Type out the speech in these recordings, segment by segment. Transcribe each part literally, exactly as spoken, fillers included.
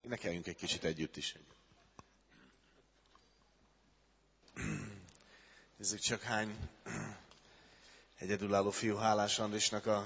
Énekeljünk egy kicsit együtt is. Nézzük csak hány egyedülálló fiú hálás Andrisnak a,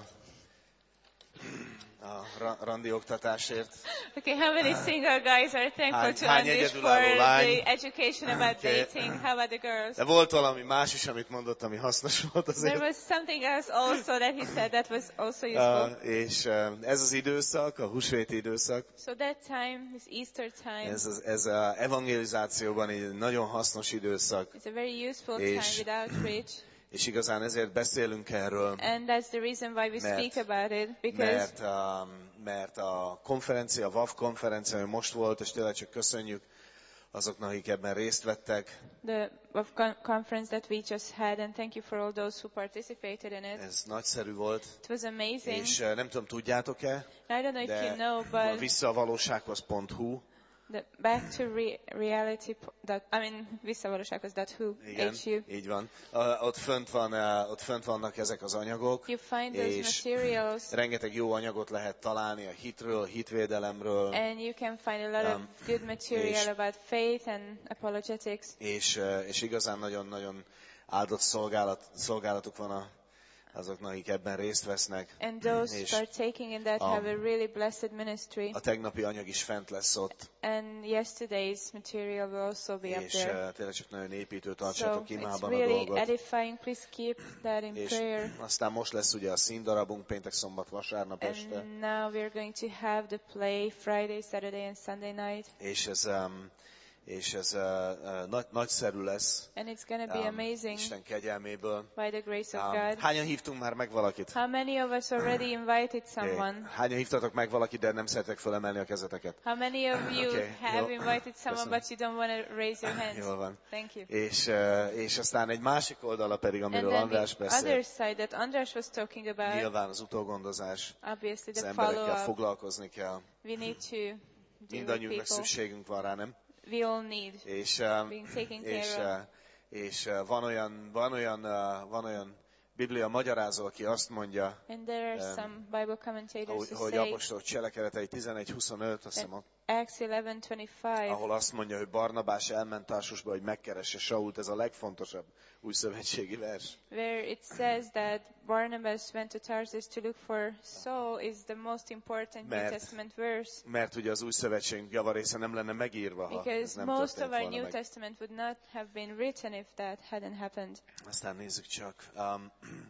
a randi oktatásért. Okay, how many single guys are thankful Hány- to hány Andris for egyedülálló lány? the education about Okay. dating? How about the girls? De volt valami más is, amit mondott, ami hasznos volt There azért. was something else also that he said that was also useful. Uh, és uh, ez az időszak, a húsvéti időszak, So that time, this Easter time, ez az ez a evangelizációban egy nagyon hasznos időszak, it's a very useful És- time with outreach. és igazán ezért beszélünk erről, And that's the reason why we Mert- speak about it, because mert, um, mert a konferencia, a vé á vé konferencia, ami most volt, és tényleg csak köszönjük azoknak, akik ebben részt vettek. the of con- conference that we just had, and thank you for all those who participated in it. Ez nagyszerű volt, It was amazing. és uh, nem tudom, tudjátok-e, I don't know if you de know, a but visszavalósághoz pont hu, the back to re- reality, po- dot, I mean, visszavalósághoz dot hu, igen, H U. így van. Uh, ott, fönt van, uh, ott fönt vannak ezek az anyagok, You find those és materials, rengeteg jó anyagot lehet találni a hitről, a hitvédelemről, and you can find a lot Um, of good material és- about faith and apologetics. és, uh, és igazán nagyon-nagyon áldott szolgálat, szolgálatuk van a, azoknak, akik ebben részt vesznek. And those És who are taking in that um, have a really blessed ministry. A tegnapi anyag is fent lesz ott, And yesterday's material will also be up és there. uh, tényleg csak nagyon építő, So tartsátok it's imában a really dolgot. edifying. Please keep that in És prayer. aztán most lesz ugye a színdarabunk péntek, szombat, vasárnap este, And now we're going to have the play Friday, Saturday and Sunday night. és ez, um, és ez uh, uh, nagy, nagyszerű lesz, And it's going to be um, amazing Isten kegyelméből. by the grace of Um, God. hányan hívtunk már meg valakit? How many of us already invited Okay. someone? Hányan hívtatok meg valakit, de nem szeretek fölemelni a kezeteket? How many of you Okay, have jó. invited someone Köszönöm. but you don't want to raise your hands? Jól van. Thank you. És, uh, és aztán egy másik oldala pedig, And amiről then András the other beszélt, side that András was talking about, nyilván az utógondozás, obviously az the emberekkel follow-up. foglalkozni kell. We need to deal with Mindannyiunknak people. szükségünk van rá, nem? We all need És, uh, being taken és, care of. uh, és uh, van olyan, van olyan, uh, van olyan Biblia magyarázó, aki azt mondja, And there are um, some Bible commentators hogy, who hogy say apostolok cselekedetei tizenegy huszonöt, azt hiszem, ott, Acts eleven twenty-five, ahol azt mondja, hogy Barnabás elment Tarsusba, hogy megkeresse Sault, ez a legfontosabb újszövetségi vers. where it says that Barnabas went to Tarsus to look for Saul, is the most important New Mert- Testament verse. Mert ugye az újszövetségünk javarésze nem lenne megírva, ha ez Because nem most of történt our volna New meg. Testament would not have been written if that hadn't happened. Aztán nézzük csak, um,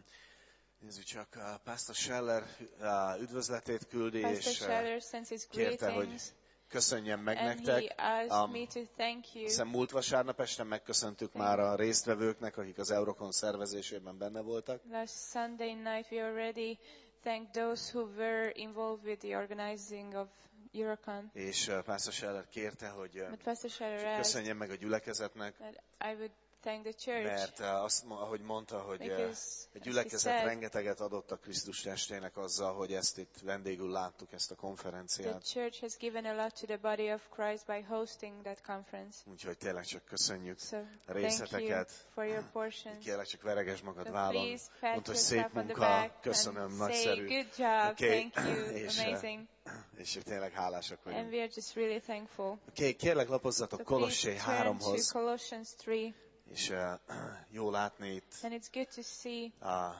nézzük csak, uh, Pastor Scheller uh, üdvözletét küldi, Pastor és uh, Scheller sends his kérte, hogy greetings, köszönjem meg and he nektek. asked Um, me to thank you. Hiszen múlt vasárnap este megköszöntük Thank már a résztvevőknek, akik az Eurocon szervezésében benne voltak. Last Sunday night we already thanked those who were involved with the organizing of Eurocon. És uh, Pastor Scheller kérte, hogy uh, But Pastor Scheller asked köszönjem meg a gyülekezetnek, that I would thank the church mert uh, azt, mo- ahogy mondta, hogy uh, because, a as he gyülekezet said, rengeteget adott a Krisztus testének azzal, hogy ezt itt vendégül láttuk, ezt a the konferenciát. church has given a lot to the body of Christ by hosting that conference. Úgyhogy tényleg csak köszönjük So a thank you részleteket. for your portions. Kérlek, csak veregesd magad So vállon. please pat Mondd, hogy szép yourself on the munka, back köszönöm, and nagyszerű. say good job, Okay. thank you, És, uh, amazing. És tényleg hálásak And vagyunk. we are just really thankful. Okay, kérlek, lapozzatok So Kolossé please turn to háromhoz, Colossians three, és uh, jó látni itt and it's good to see a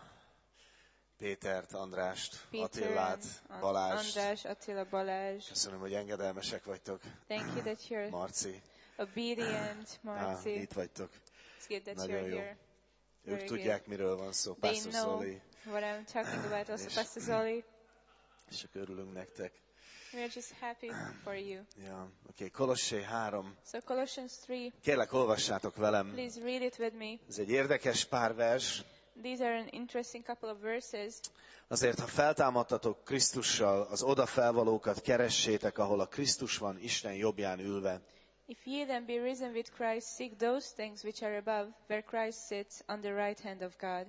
Pétert, Andrást, Peter, Attillát, and Balást. András, Attila, Balázs. Köszönöm, hogy engedelmesek vagytok. Thank you that you're Marci, obedient, ah, Marci. itt vagytok. It's good that Nagyon you're jó. here. Ők Very tudják, miről van szó. They Pastor know Zoli, what I'm talking about, also És- Pastor Zoli. és csak örülünk nektek. We are just happy for you. Ja, oké, okay. Kolossé három. So Colossians three, Kérlek, olvassátok velem. please read it with me. Ez egy érdekes pár vers. These are an interesting couple of verses. Azért, ha feltámadtatok Krisztussal, az oda felvalókat keressétek, ahol a Krisztus van Isten jobbján ülve. If ye then be risen with Christ, seek those things which are above, where Christ sits on the right hand of God.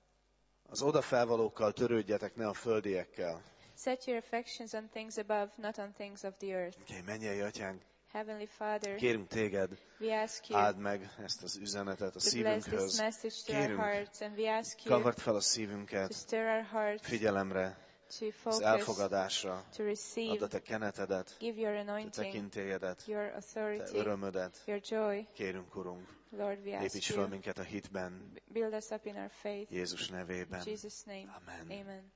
Az oda felvalókkal törődjetek, ne a földiekkel. Set your affections on things above, not on things of the earth. Oké, okay, mennyei atyánk, Heavenly Father, kérünk téged, we ask you áld meg ezt az üzenetet a to bless this szívünkhöz. message to our Kérünk, hearts, and we ask you kavard fel a to szívünket stir our hearts figyelemre, to az focus, elfogadásra. to receive, Add a te kenetedet, give your te anointing, tekintélyedet, your te authority, örömödet. your joy. Kérünk, Urunk, Lord, we ask építs fel you, minket a hitben, build us up in our faith. Jézus In nevében. Jesus' name, Amen. amen.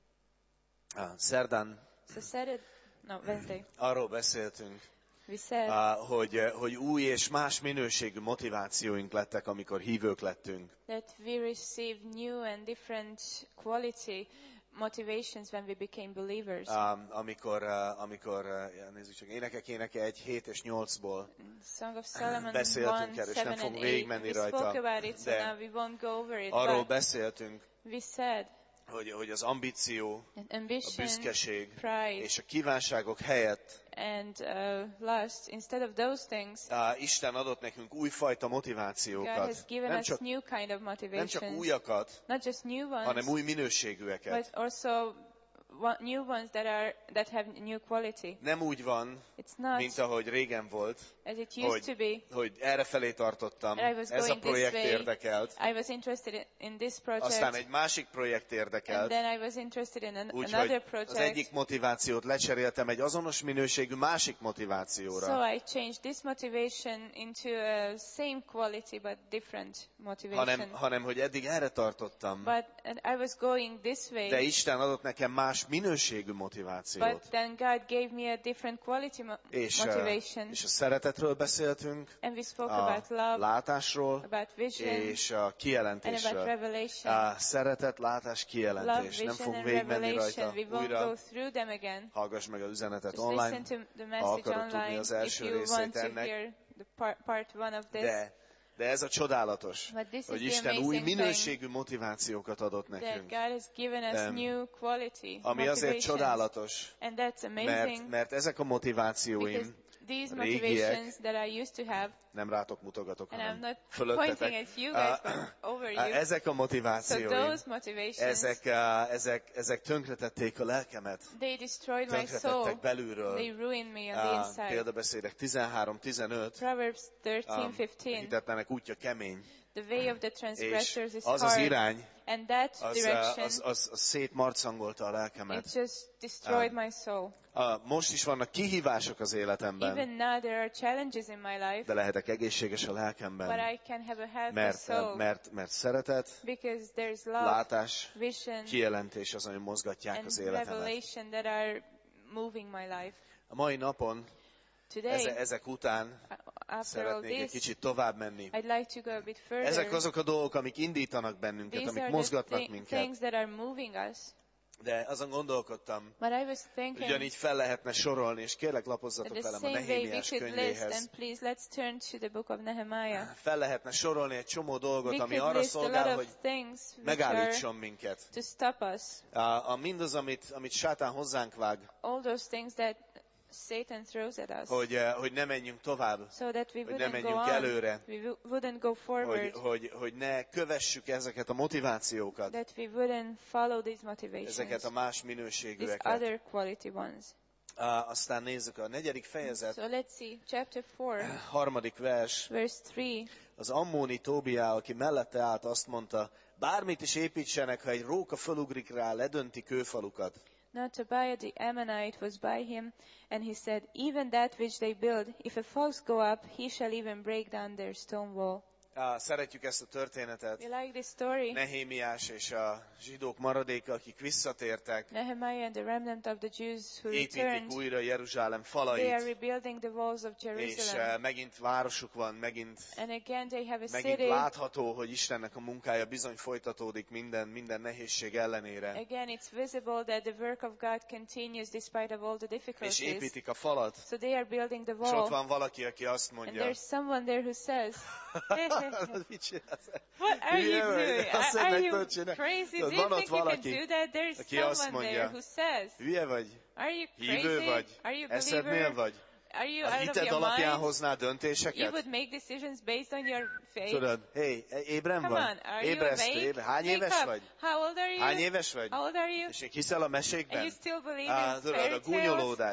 Ah, Szerdán So Saturday, no, Wednesday, arról beszéltünk, we said ah, hogy, hogy új és más minőségű motivációink lettek, amikor hívők lettünk. that we received new and different quality motivations when we became believers. Ah, amikor, ah, amikor ah, nézzük csak, énekek éneke egy, hét és nyolcból Song of Solomon beszéltünk one, erről, és nem seven and fogunk eight. végigmenni We spoke rajta, about it, so de now we won't go over it. arról But beszéltünk, we said hogy, hogy az ambíció, that a ambition, büszkeség pride, és a kívánságok helyett and uh, lust, instead of those things, ah, Isten adott nekünk újfajta God motivációkat. has given Nem us csak, new kind of nem csak motivations. újakat, Not just new ones, hanem új minőségűeket. but also one, new ones that are that have new quality. Nem úgy van, It's not mint ahogy régen volt, as it used to be. hogy, hogy errefelé tartottam, I was ez a going this projekt way. érdekelt, I was interested in, in this project, aztán egy másik projekt and érdekelt, then I was interested in an, úgyhogy another az project. egyik motivációt lecseréltem egy azonos minőségű másik So motivációra, I changed this motivation into a same quality but different motivation. hanem, hanem hogy eddig erre tartottam, But and I was going this way. de Isten adott nekem más minőségű motivációt. But then God gave me a different quality mo- És, uh, motivation. és a szeretetről beszéltünk, And we spoke a about love, látásról about vision, és a and about kijelentésről. revelation. A szeretet, látás, Love, kijelentés. Nem vision, fogunk and végigmenni revelation. rajta We won't újra. go through them again. Hallgass meg az üzenetet Just online, listen to the ha message akarod tudni online az if első you részét want to ennek. hear the part, part one of this. De, de ez a csodálatos, But this hogy is the Isten új amazing thing, minőségű motivációkat adott that nekünk. God has given us Em, new quality Ami azért motivations. csodálatos, And that's amazing mert, mert ezek a because motivációim, these régiek, motivations that I used to have, nem rátok mutogatok, and I'm hanem not fölöttetek. pointing at you guys, Ah, but over ah, you. Ezek a So motivációim, those motivations, ezek, ah, ezek, ezek tönkretették a lelkemet, they destroyed my tönkretettek soul. belülről. They ruined me on the Ah, inside. Példabeszédek tizenhárom tizenöt, Proverbs thirteen a fifteen. hitetlenek útja kemény, The way of the és transgressors is az az hard, irány, and that az, direction, az, az, az szétmarcangolta a lelkemet. it just destroyed my soul. Ah, Most is vannak kihívások az Even életemben, now there are challenges in my life, de lehetek egészséges a but lelkemben, I can have a healthy mert, soul mert, mert szeretet, because there's love, látás, vision, kijelentés az, ami mozgatják and az életemet. revelation that are moving my life. A mai napon, Today, eze, ezek után after all szeretnék egy this, kicsit tovább menni. I'd like to go a bit further. Ezek azok a dolgok, amik indítanak bennünket, These amik are the mozgatnak thi- minket. things that are moving us. De azon gondolkodtam, But I was thinking ugyanígy fel lehetne sorolni, és kérlek that lapozzatok the velem a same way we Nehémiás could list, könyvéhez. and please let's turn to the book of Nehemiah. Fel lehetne sorolni egy csomó dolgot, We ami could arra list a lot szolgál, of hogy things which megállítson are minket. to stop us. A, a mindaz, amit, amit sátán hozzánk vág, All those things that Satan throws at us. hogy, eh, hogy ne menjünk tovább, So that we hogy ne wouldn't go menjünk on. előre, We w- wouldn't go hogy, forward. hogy, hogy ne kövessük ezeket a motivációkat, That we wouldn't follow these motivations. ezeket a más These minőségűeket. other quality ones. Uh, aztán nézzük a negyedik fejezet, So let's see, chapter four, harmadik vers. verse three. Az ammóni Tóbiá, aki mellette állt, azt mondta, bármit is építsenek, ha egy róka fölugrik rá, ledönti kőfalukat. Now Tobiah the Ammonite was by him, and he said, even that which they build, if a fox go up, he shall even break down their stone wall. Uh, szeretjük ezt a történetet. We like this story. Nehémiás és a zsidók maradéka, akik visszatértek, Nehemiah and the remnant of the Jews who építik returned, újra Jeruzsálem they are falait, rebuilding the walls of és Jerusalem. uh, megint városuk van, megint, And again they have a megint city. látható, hogy Istennek a munkája bizony folytatódik minden, minden nehézség ellenére. Again, it's visible that the work of God continues despite of all the És difficulties. építik a falat, So they are building the és ott wall. van valaki, aki azt And mondja, there's someone there who says, mit csinálsz? what are you Hülye vagy? doing? Azt Are, are meg you tudod csinálni. crazy? Do Tudod, you van ott think you can valaki, do that? There's aki azt someone there mondja, who says, hülye vagy? are you Hívő crazy? vagy? Are you a Eszednél believer? vagy? Are you A out of hited your alapján mind? hozná You döntéseket? would make decisions based on your faith? Tudod, hé, ébren Come vagy? on, are you Ébresztő, awake? ébre. Hány Wake éves up. vagy? How old are you? Hány éves vagy? How old are you? És még hiszel a And mesékben? you still believe Á, in tudod, fairy a tales? gúnyolódás.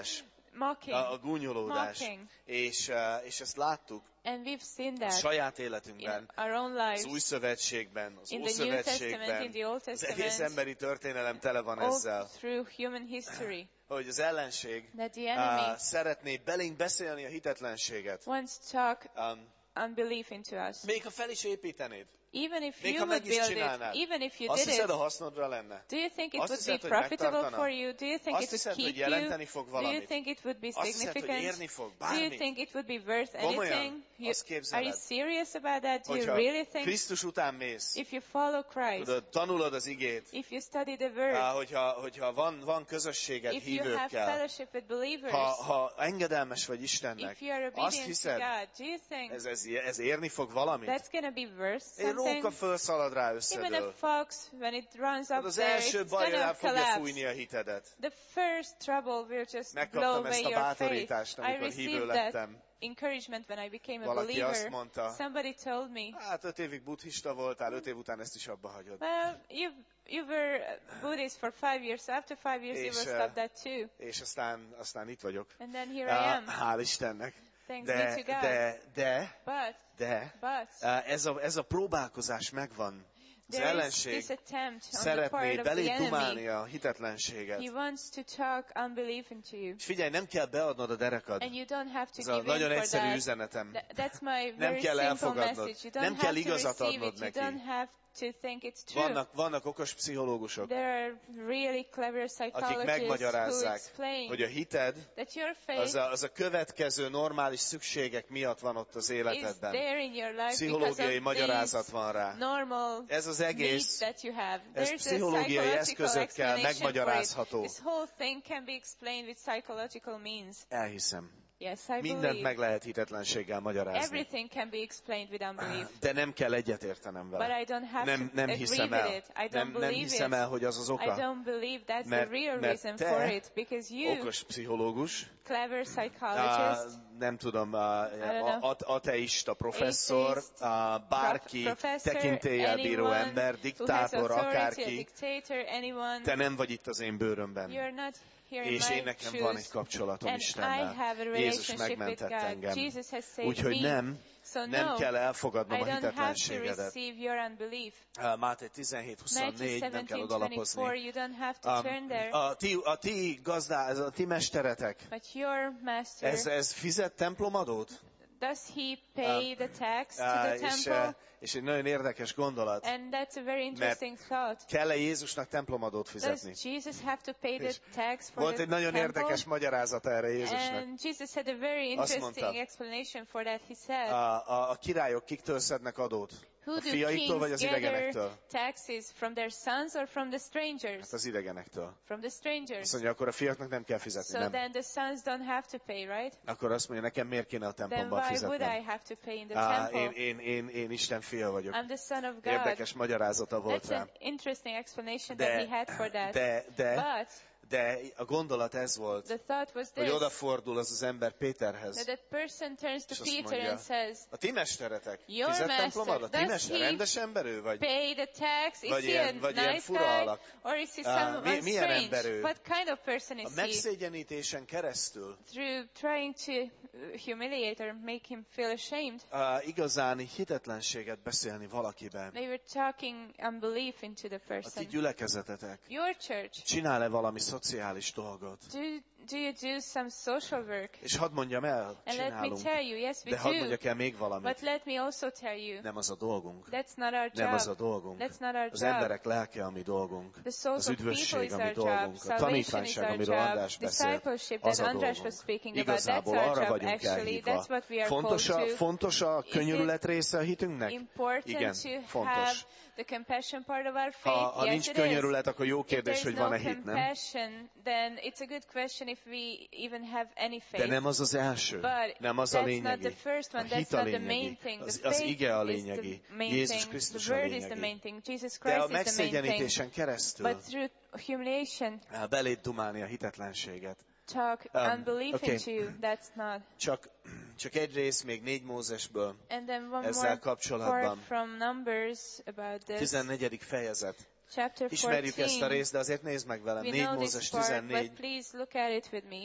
mocking, a, a gúnyolódás. mocking. És, uh, és ezt láttuk And we've seen a that saját in életünkben, our own az lives, Új Szövetségben, az in the New Testament, in Ószövetségben. the Old Az egész Testament, emberi történelem tele van all ezzel, through human history, hogy az ellenség that the enemy uh, szeretné belénk beszélni a hitetlenséget. wants to talk Um, unbelief into us. még ha fel is építenéd, Even if még you ha would meg is build it, csinánád, even if you azt did hiszed, it, a hasznodra lenne? do you think it Azt would be hiszed, hogy profitable megtartana? for you? Do you think Azt it would hiszed, hogy keep you? jelenteni fog Do you valamit? think it would be Azt hiszed, hogy significant? érni fog Do you bármit? think it would be worth Komolyan? anything? You, Azt are you képzeled? serious about that? Do you Hogyha really think Krisztus után mész, if you follow Christ, tudod, tanulod az igét, if you study the word, á, hogyha, hogyha van, van közösséged if you have hívőkkel, fellowship with believers, ha, ha engedelmes vagy Istennek, if you are azt obedient to hiszed, God, do you think ez, ez, ez érni fog valamit? that's going to be worth Egy róka something? fölszalad rá, Even összedől. a fox, when it runs up Az there, első it's baj, hogy going el to fogja collapse. fújni a hitedet. The first trouble will just blow Megkaptam away ezt a your faith. bátorítást, I amikor hívő received that lettem. encouragement when I became a Valaki azt believer. mondta, Somebody told me, hát öt évig buddhista voltál, öt év után ezt is abba hagyod. well, you you were Buddhist for five years. After five years, you És, will eh, stop that too. És aztán, aztán itt vagyok. And then here I Á, am. Hál' Istennek. Thanks De, be to God. de, de, But, de, but, á, ez a, ez a próbálkozás megvan. Az there is ellenség this attempt on the szeretné part of belé the enemy. dumálni a hitetlenséget. He wants to talk unbelief into you. És figyelj, nem kell beadnod a derekad. And you don't have to Ez a give in nagyon for egyszerű that. üzenetem. Th- That's my Nem very kell simple elfogadnod. message. You don't Nem kell have to igazat receive adnod it. You neki. don't have to think it's true. Vannak, vannak okos pszichológusok, There are really clever akik psychologists who megmagyarázzák, explain hogy a hited that your az faith a, az a következő normális szükségek miatt van ott az is életedben. there in your life because Pszichológiai of magyarázat these van rá. normal Ez az needs egész, that you have. ez There's a pszichológiai psychological eszközökkel explanation for it. megmagyarázható. This whole thing can be explained with psychological means. Elhiszem. Yes, I Mindent believe. meg lehet hitetlenséggel magyarázni. Everything can be explained with unbelief. De nem kell egyetértenem But vele. I don't have Nem, to nem agree hiszem with el. it. I don't Nem, nem believe hiszem it. el, hogy az az I oka. don't believe that's Mert- the real mert reason te, for it. Because you, Okos pszichológus, clever á, psychologist, nem tudom, á, don't know. a- ateista professzor, Atheist, á, bárki, professor, tekintéllyel bíró anyone ember, who has diktátor, authority, a akárki, dictator, anyone, te nem vagy itt az én bőrömben. you're not here in És my én nekem van egy shoes. kapcsolatom And I Istennel. have a Jézus relationship with megmentett God. engem. Jesus has saved Úgyhogy me. nem, So nem no, kell elfogadnom I a don't have to hitetlenségedet. receive your unbelief. Á, Máté tizenhét huszonnégy, nem kell Matthew odalapozni. seventeen twenty-four, you don't have to turn there. A, a, ti, a ti gazdá, ez a ti mesteretek, But your master, ez, ez fizet templomadót? does he pay the tax to Á, the és, eh, temple? és egy nagyon érdekes gondolat. And that's a very interesting thought. Kell-e Jézusnak templomadót fizetni? Does Jesus have to pay the És tax for volt the egy nagyon temple? érdekes magyarázata erre Jézusnak. And Jesus had a very Azt interesting mondta, explanation for that. He said, A, a, a királyok kiktől szednek adót? who A do fiaiktól vagy az kings gather idegenektől? taxes? From their sons or from the strangers? Hát az idegenektől. From the Azt strangers. mondja, akkor a fiaknak nem kell fizetni, So nem? then the sons don't have to pay, right? Akkor azt mondja, nekem miért kéne a Then templomban why would I fizetnem? have to pay in the Á, én, temple? én, én, én Isten fia vagyok. I'm the son of God. Érdekes magyarázata volt That's rá. an interesting explanation De- that he had for that. De, de, But de a gondolat ez volt, the thought was hogy this, odafordul az az ember that Péterhez, that person turns to és azt Peter mondja, and says, a ti mesteretek, Your fizet master, templomad? A ti does mester, he rendes ember ő vagy? pay the tax? Is Vagy he ilyen- a vagy ilyen nice fura guy? alak? Or is he Ah, someone mi- milyen strange? ember ő? What kind of person A is he? megszégyenítésen keresztül Through trying to uh, humiliate or make him feel ashamed, uh, igazán hitetlenséget beszélni valakiben. they were talking unbelief into the A ti person. gyülekezetetek Your church, csinál-e valami szociális dolgot? do, do you do some social work? És hadd mondjam el, And let me csinálunk. tell you, yes, we De hadd do. mondjak el még But valamit. let me also tell you, Nem az a dolgunk. that's not our Nem az a job. dolgunk. That's not our Az job. emberek lelke, ami dolgunk. The souls Az of people üdvösség, is ami our job. dolgunk. A Salvation is tanítványság, our amiről job. András beszélt, Discipleship az that a András was dolgunk. speaking about, that's Igazából our arra job vagyunk actually. elhívva. That's what we are Fontos a, called to. fontos a Is könnyörület része a hitünknek? it important Igen, to fontos. have the compassion part of our Ha, faith? ha Yes, nincs it könnyörület, is. akkor jó If kérdés, there's hogy no van-e hit, nem? compassion, then it's a good question if we even have any De faith. nem az az első. But Nem az a that's not lényegi. the first one. A That's hit a not the main lényegi. thing. Az, The az faith ige a is the lényegi. main Jézus thing. Krisztus The a word is the main lényegi. thing. Jesus De a Christ is the main thing. megszégyenítésen keresztül But through humiliation, á, beléd dumálni a hitetlenséget. talk Um, unbelief okay. into you, that's not. Csak, csak egy rész még négy Mózesből, And then one ezzel more kapcsolatban. part from Numbers about this. tizennegyedik fejezet. Chapter Ismerjük ezt a fourteen. részt, de azért nézd meg velem. We négy know Mózes this part, but tizennégy. please look at it with me.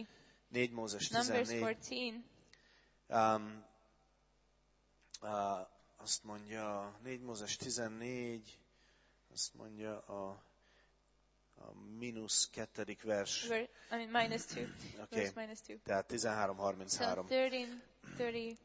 négy Mózes Numbers tizennégy. fourteen. Um, uh, azt mondja, négy Mózes tizennégy, azt mondja a, a mínusz kettedik vers. Ver, I mean minus two. Okay. Verse minus two. Tehát tizenhárom So harminchárom. thirteen, thirty.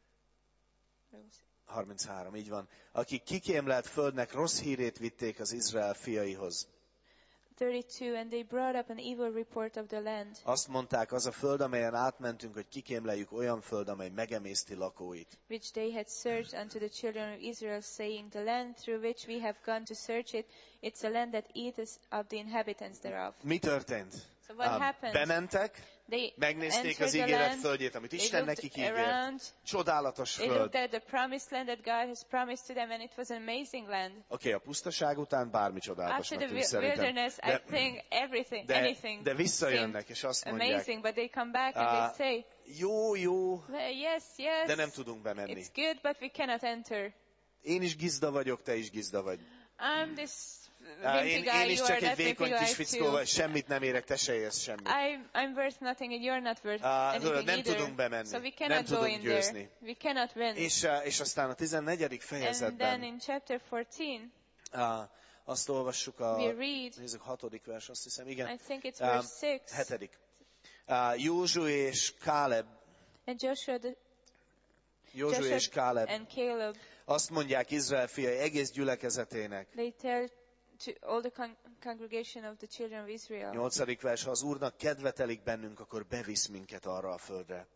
harminchárom, így van. Akik kikémlelt földnek rossz hírét vitték az Izrael fiaihoz. thirty-two, and they brought up an evil report of the land, Azt mondták, az a föld, amelyen átmentünk, hogy kikémleljük, olyan föld, amely megemészti lakóit. which they had searched unto the children of Israel, saying, the land through which we have gone to search it, it's a land that eateth up the inhabitants thereof. Mi történt? So what Ám, happened? Bementek, They megnézték entered az the ígéret land, földjét, amit they Isten looked nekik ígért. around, Csodálatos they föld. looked at the promised land that God has promised to them, and it was an amazing land. Oké, okay, a pusztaság után bármi After csodálatosnak the tűnt wi- szerintem. wilderness, I De, think everything, de, anything de visszajönnek, és seemed azt mondják, amazing, but they come back and Ah, they say, jó, jó, well, yes, yes, de nem tudunk bemenni. it's good, but we cannot enter. Én is gizda vagyok, te is gizda vagy. I'm this Á, wimpy Én, guy, én is you csak are egy that wimpy vékony kis guy fickó too. vagy, semmit nem érek, te se érsz semmit. I'm, I'm worth nothing and you're not worth Ah, anything tudod, nem either. tudunk bemenni, So we nem cannot go tudunk in győzni. there. We cannot win. És, ah, és aztán a tizennegyedik And then fejezetben in chapter fourteen, ah, azt olvassuk a, we read, nézzük, hatodik vers, azt hiszem, igen. I think it's Um, verse six, Hetedik. Uh, Józsué és Káleb, and Joshua, the, Józsué Joshua és Káleb and Caleb, azt mondják Izrael fiai egész gyülekezetének. they tell to all the con- congregation of the children of Israel. Nyolcadik vers, ha az Úrnak kedve telik bennünk, akkor bevisz minket arra a földre.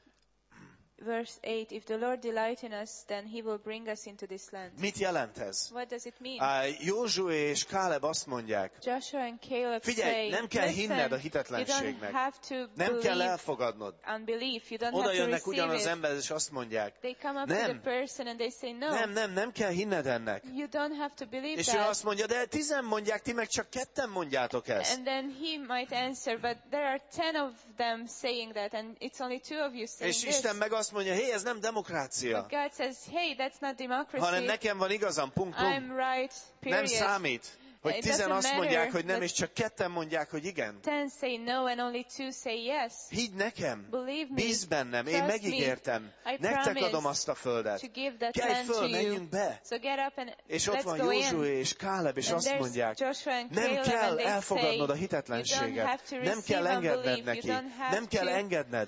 Verse eight, if the Lord delight in us, then he will bring us into this land. Mit jelent ez? What does it mean? Uh, Józsué és Káleb azt mondják, Joshua and Caleb figyelj, say, nem kell hinned a listen, you don't hitetlenségnek. have to Nem kell believe elfogadnod. unbelief. You don't Oda have to jönnek receive ugyan az it. ember, és azt mondják, They come up to Nem. the person and they say, no, nem, nem, nem kell hinned ennek. you don't have to believe És ő that. azt mondja, de tizen mondják, ti meg csak ketten mondjátok ezt. And then he might answer, but there are ten of them saying that, and it's only two of you saying És this. Isten meg azt mondja, hé, ez nem demokrácia, But God says, hey, that's not democracy. hanem nekem van igazam, punkt, I'm punkt. right, Nem period. számít, hogy It tizen doesn't azt mondják, matter, hogy nem, but- és csak ketten mondják, hogy igen. Ten say no and only two say yes. Higgy nekem, Believe me, bízz bennem, én trust megígértem, me, I nektek promise adom azt a földet. to give that Kelj land to föl, you. menjünk be. So get up and És ott let's van go in. Józsué és Káleb, és And azt there's mondják, Joshua and nem Caleb, kell and they elfogadnod a say, you don't hitetlenséget, have to nem receive kell engedned unbelief, neki, you don't have nem kell to engedned,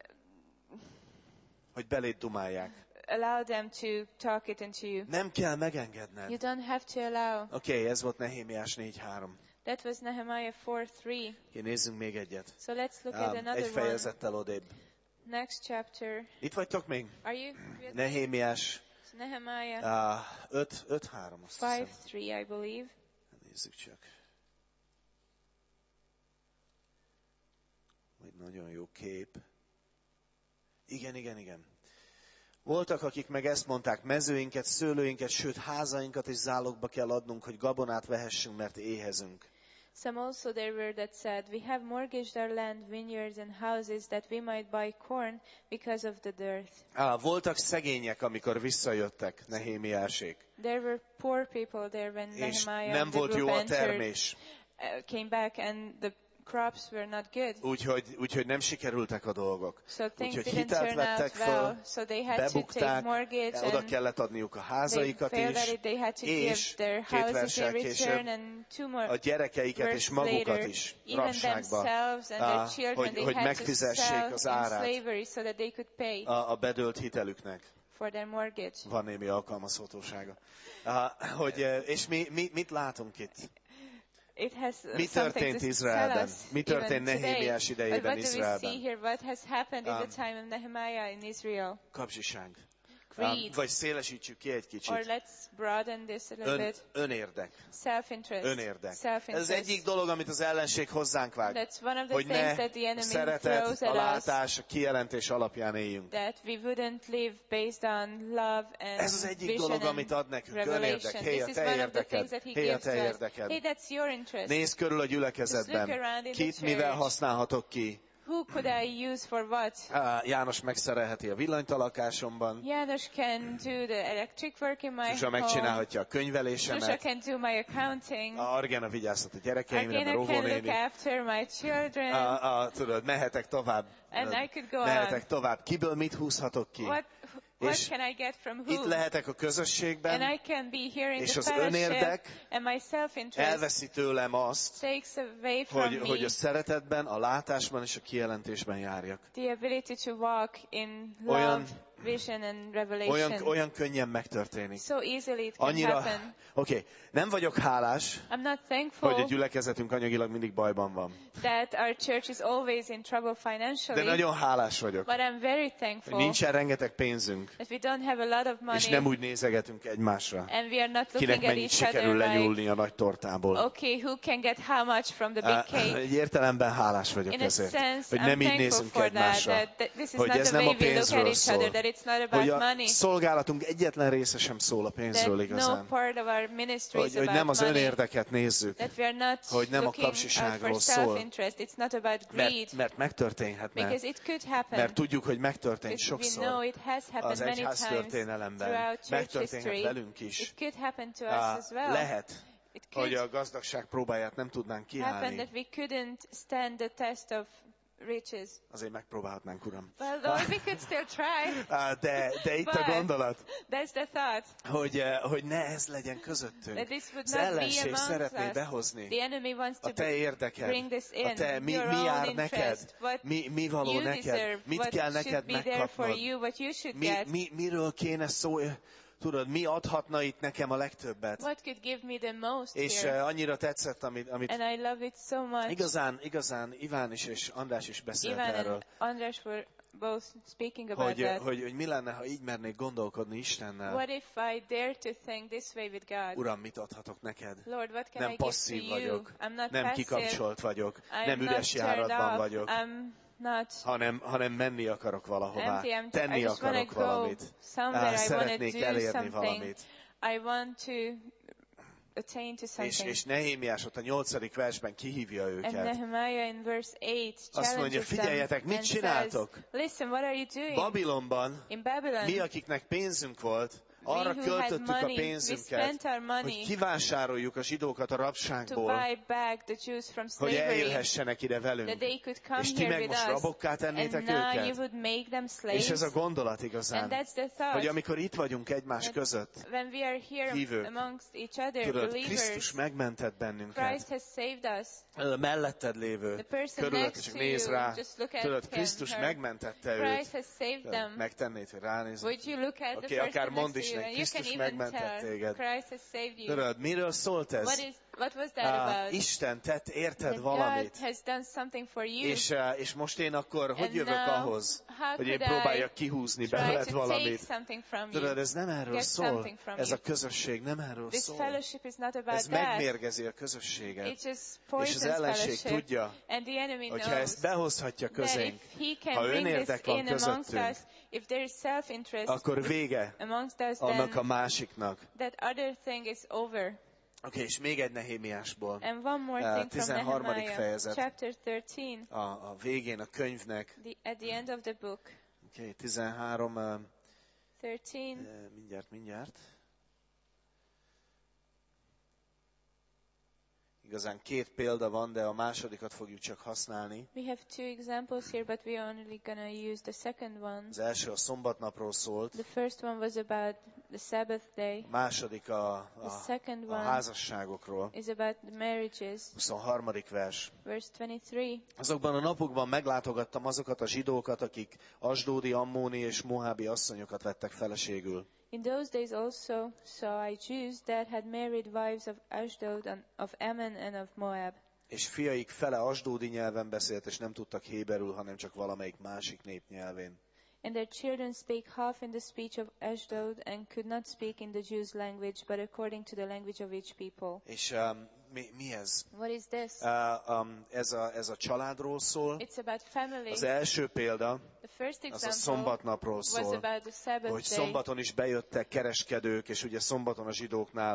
hogy beléd dumálják. allow them to talk it into you. Nem kell megengedned. You don't have to allow. Oké, okay, ez volt Nehémiás négy három. That was Nehemiah four three. Okay, nézzünk még egyet. So let's look at Um, another egy one. fejezettel odébb. Next chapter. Itt vagytok még? Are you? with me? Nehémiás So Nehemiah uh, öt három, azt five hiszem. three, I believe. Nézzük csak. Egy nagyon jó kép. Igen, igen, igen. Voltak, akik meg ezt mondták, mezőinket, szőlőinket, sőt házainkat is zálogba kell adnunk, hogy gabonát vehessünk, mert éhezünk. Some also there were that said, we have mortgaged our land, vineyards and houses that we might buy corn because of the dearth. Á, voltak szegények, amikor visszajöttek Nehémiásék, There were poor people there when és Nehemiah nem and the volt group jó a entered, termés, uh, came back and the crops were not good. úgyhogy, úgyhogy nem sikerültek a dolgok. So things Úgyhogy didn't hitelt turn vettek out föl, well. So they had to take bebukták, mortgage oda and kellett adniuk a they házaikat failed at is, it. They had to és give their két houses in verssel később return and two more a gyerekeiket és verses magukat later, is even rabságba, themselves and ah, their children, hogy, they hogy had to megfizessék sell az in árát slavery so that they could pay a, a bedölt hitelüknek. for their mortgage. Van némi alkalmazhatósága. Ah, hogy, eh, és mi, mi, mit látunk itt? It has uh, Mi something történt to Izraelben? tell us Mi történt even today. Nehémiás But idejében what do we see Izraelben? here? What has happened in Um, the time of Nehemiah in Israel? Kapzsiság. Greed. Vagy szélesítsük ki egy Or kicsit. let's broaden this a little Ön, bit. Önérdek. Self-interest. Önérdek. Ez az Self-interest. egyik dolog, amit az ellenség hozzánk vág. That's one of the Hogy things ne that the a enemy szeretet, throws a at us. látás, a kijelentés alapján éljünk. That we wouldn't live based on love and Ez az egyik vision dolog, amit ad and nekünk. revelation. Önérdek. Hé, a This is te one of the érdeked. things that he Hé, a gives te to us. Hey, érdeked. that's your interest. Nézz körül a Just look gyülekezetben. around in the Kit mivel church. használhatok ki? who could I use for what? Uh, János megszerelheti a villanyt a lakásomban. János can do the electric work in my Zsuzsa home. megcsinálhatja a Zsuzsa könyvelésemet. can do my accounting. A Argena vigyázhat a gyerekeimre, mert Argena can look óvónéni. after my children. A, a, tudod, mehetek tovább. And I could go mehetek on. tovább. Kiből mit húzhatok ki? What, what És can I get from itt who? lehetek a And közösségben, I can be here in és the az fellowship, önérdek and my self-interest elveszi tőlem azt, takes away from hogy, me hogy a szeretetben, a látásban és a kijelentésben járjak. the ability to walk in Olyan- love, vision and Olyan, revelation. olyan könnyen megtörténik. So easily it can Annyira, happen. oké, okay, nem vagyok hálás, I'm not hogy a thankful gyülekezetünk anyagilag mindig bajban van. that our church is always in trouble De financially, nagyon hálás vagyok, but I'm very hogy thankful nincsen rengeteg pénzünk, that we don't have a lot of és money nem úgy nézegetünk egymásra. and we are not Kinek looking at mennyit each other sikerül like, lenyúlni a nagy tortából. okay, who can get how much from the big Uh, cake? Egy értelemben hálás vagyok In a ezért, sense, hogy I'm nem így thankful nézünk for that, egymásra. that, that this is Hogy not ez the nem way a we look at pénzről each other, szól. that it's not Hogy about a money, szolgálatunk egyetlen része sem szól a pénzről that no igazán. part of our ministry is Hogy, hogy nem about az money, önérdeket nézzük, that we are not hogy nem a looking out kapzsiságról for szól. self-interest, it's not about mert, greed, mert megtörténhetne. because it could happen, Mert tudjuk, hogy megtörtént because we sokszor know it has az happened many egyház times történelemben. throughout church Megtörténhet history. velünk is. It could happen to us Á, as well. Lehet, It hogy could a gazdagság próbáját nem tudnánk happen kiállni. that we couldn't stand the test of riches. Azért megpróbálhatnánk, Uram. Well, Lord, we could still try. Á, De, de itt a But- gondolat, That's the thought. hogy, eh, hogy ne ez legyen közöttünk. That this would Az not be ellenség amongst szeretné us. behozni The enemy wants a to te érdeked, bring this in. a te, mi, Your mi own jár interest, neked, what mi, mi való you neked, deserve, mit what kell should neked be there for megkapnod, you, what you should mi, get. mi, miről kéne szó, tudod, mi adhatna itt nekem a legtöbbet. What could give me the most És here? eh, annyira tetszett, amit, amit And I love it so much. igazán, igazán Iván is és András is beszélt Ivan erről, and András were both speaking about hogy, that. hogy, hogy mi lenne, ha így mernék gondolkodni Istennel. What if I dare to think this way with God? Uram, mit adhatok neked? Lord, what can Nem I give to passzív you? vagyok, I'm not nem passive. kikapcsolt vagyok, I'm nem not üres turned járatban off. vagyok, I'm not hanem, hanem menni akarok valahová, empty. I'm, I tenni just want akarok to go valamit. somewhere. Á, I want to szeretnék do elérni something. valamit. I want to attain to És, something. és Nehémiás ott a nyolcadik versben kihívja And őket. Nehemiah in verse eight Azt mondja, challenges them figyeljetek, mit and says, csináltok? listen, what are you doing? Babilonban In Babylon, mi, akiknek pénzünk volt, we arra who had költöttük a money, we pénzünket, spent our hogy money kivásároljuk a zsidókat a to rabságból, buy back the Jews from hogy slavery, eljöhessenek ide that velünk. they could come És ti here meg with most us, rabokká and tennétek now you őket? would make them És slaves. ez a gondolat And igazán, that's the hogy thought. amikor itt vagyunk egymás That között, when we are here hívők, amongst each other, tudod, Krisztus believers, megmentett bennünket. Christ has saved us. Ö, melletted lévő, The person körülötted next csak to néz you, rá, just look at tudod, him, Krisztus her. megmentette Christ őt. has saved them. Megtennéd, hogy ránéz. Would you look at Oké, the akár person mondd next is to you, neki, and you can Krisztus even megmentett tell téged. Christ has saved you. Tudod, miről szólt ez? What is what was that Á, about? Isten tett érted That valamit. God has done something for you. És, eh, és most én akkor hogy And jövök now, ahhoz, how hogy én could I próbáljak kihúzni try belőled to take valamit. something from Tudod, you. ez nem erről Get szól. something from Ez you. a közösség nem erről This szól. fellowship is not about Ez that. megmérgezi a közösséget. It just És az poisons ellenség fellowship. tudja, And the enemy hogyha knows ezt behozhatja that közénk, if he can ha bring this önérdek van in amongst közöttünk, us, if there is self-interest akkor vége amongst us, annak a then másiknak. that other thing is over. Oké, és még egy Nehémiásból. And one more Uh, thing from tizenharmadik Nehemiah, fejezet. chapter thirteen, A, a végén a könyvnek. the, at the end of the book. Oké, tizenhárom, uh, thirteen, uh, mindjárt, mindjárt. Igazán két példa van, de a másodikat fogjuk csak használni. we have two examples here, but we are only going to use the second one. Az első a szombatnapról szólt, The first one was about the Sabbath day. a második a, The a, second a one házasságokról. is about the marriages. huszonharmadik vers. Verse twenty-three. Azokban a napokban meglátogattam azokat a zsidókat, akik asdódi, ammóni és mohábi asszonyokat vettek feleségül. In those days also saw I Jews that had married wives of Ashdod and of Ammon and of Moab. És fiaik fele asdódi nyelven beszélt, és nem tudtak héberül, hanem csak valamelyik másik nép nyelvén. And their children spake half in the speech of Ashdod and could not speak in the Jews' language, but according to the language of each people. És um, mi, mi ez? What is this? Uh, um, ez, a, ez a családról szól. It's about family. Az első példa, The first az a example szombatnapról was szól, about the Sabbath hogy day. szombaton is bejöttek kereskedők, és ugye szombaton a zsidóknál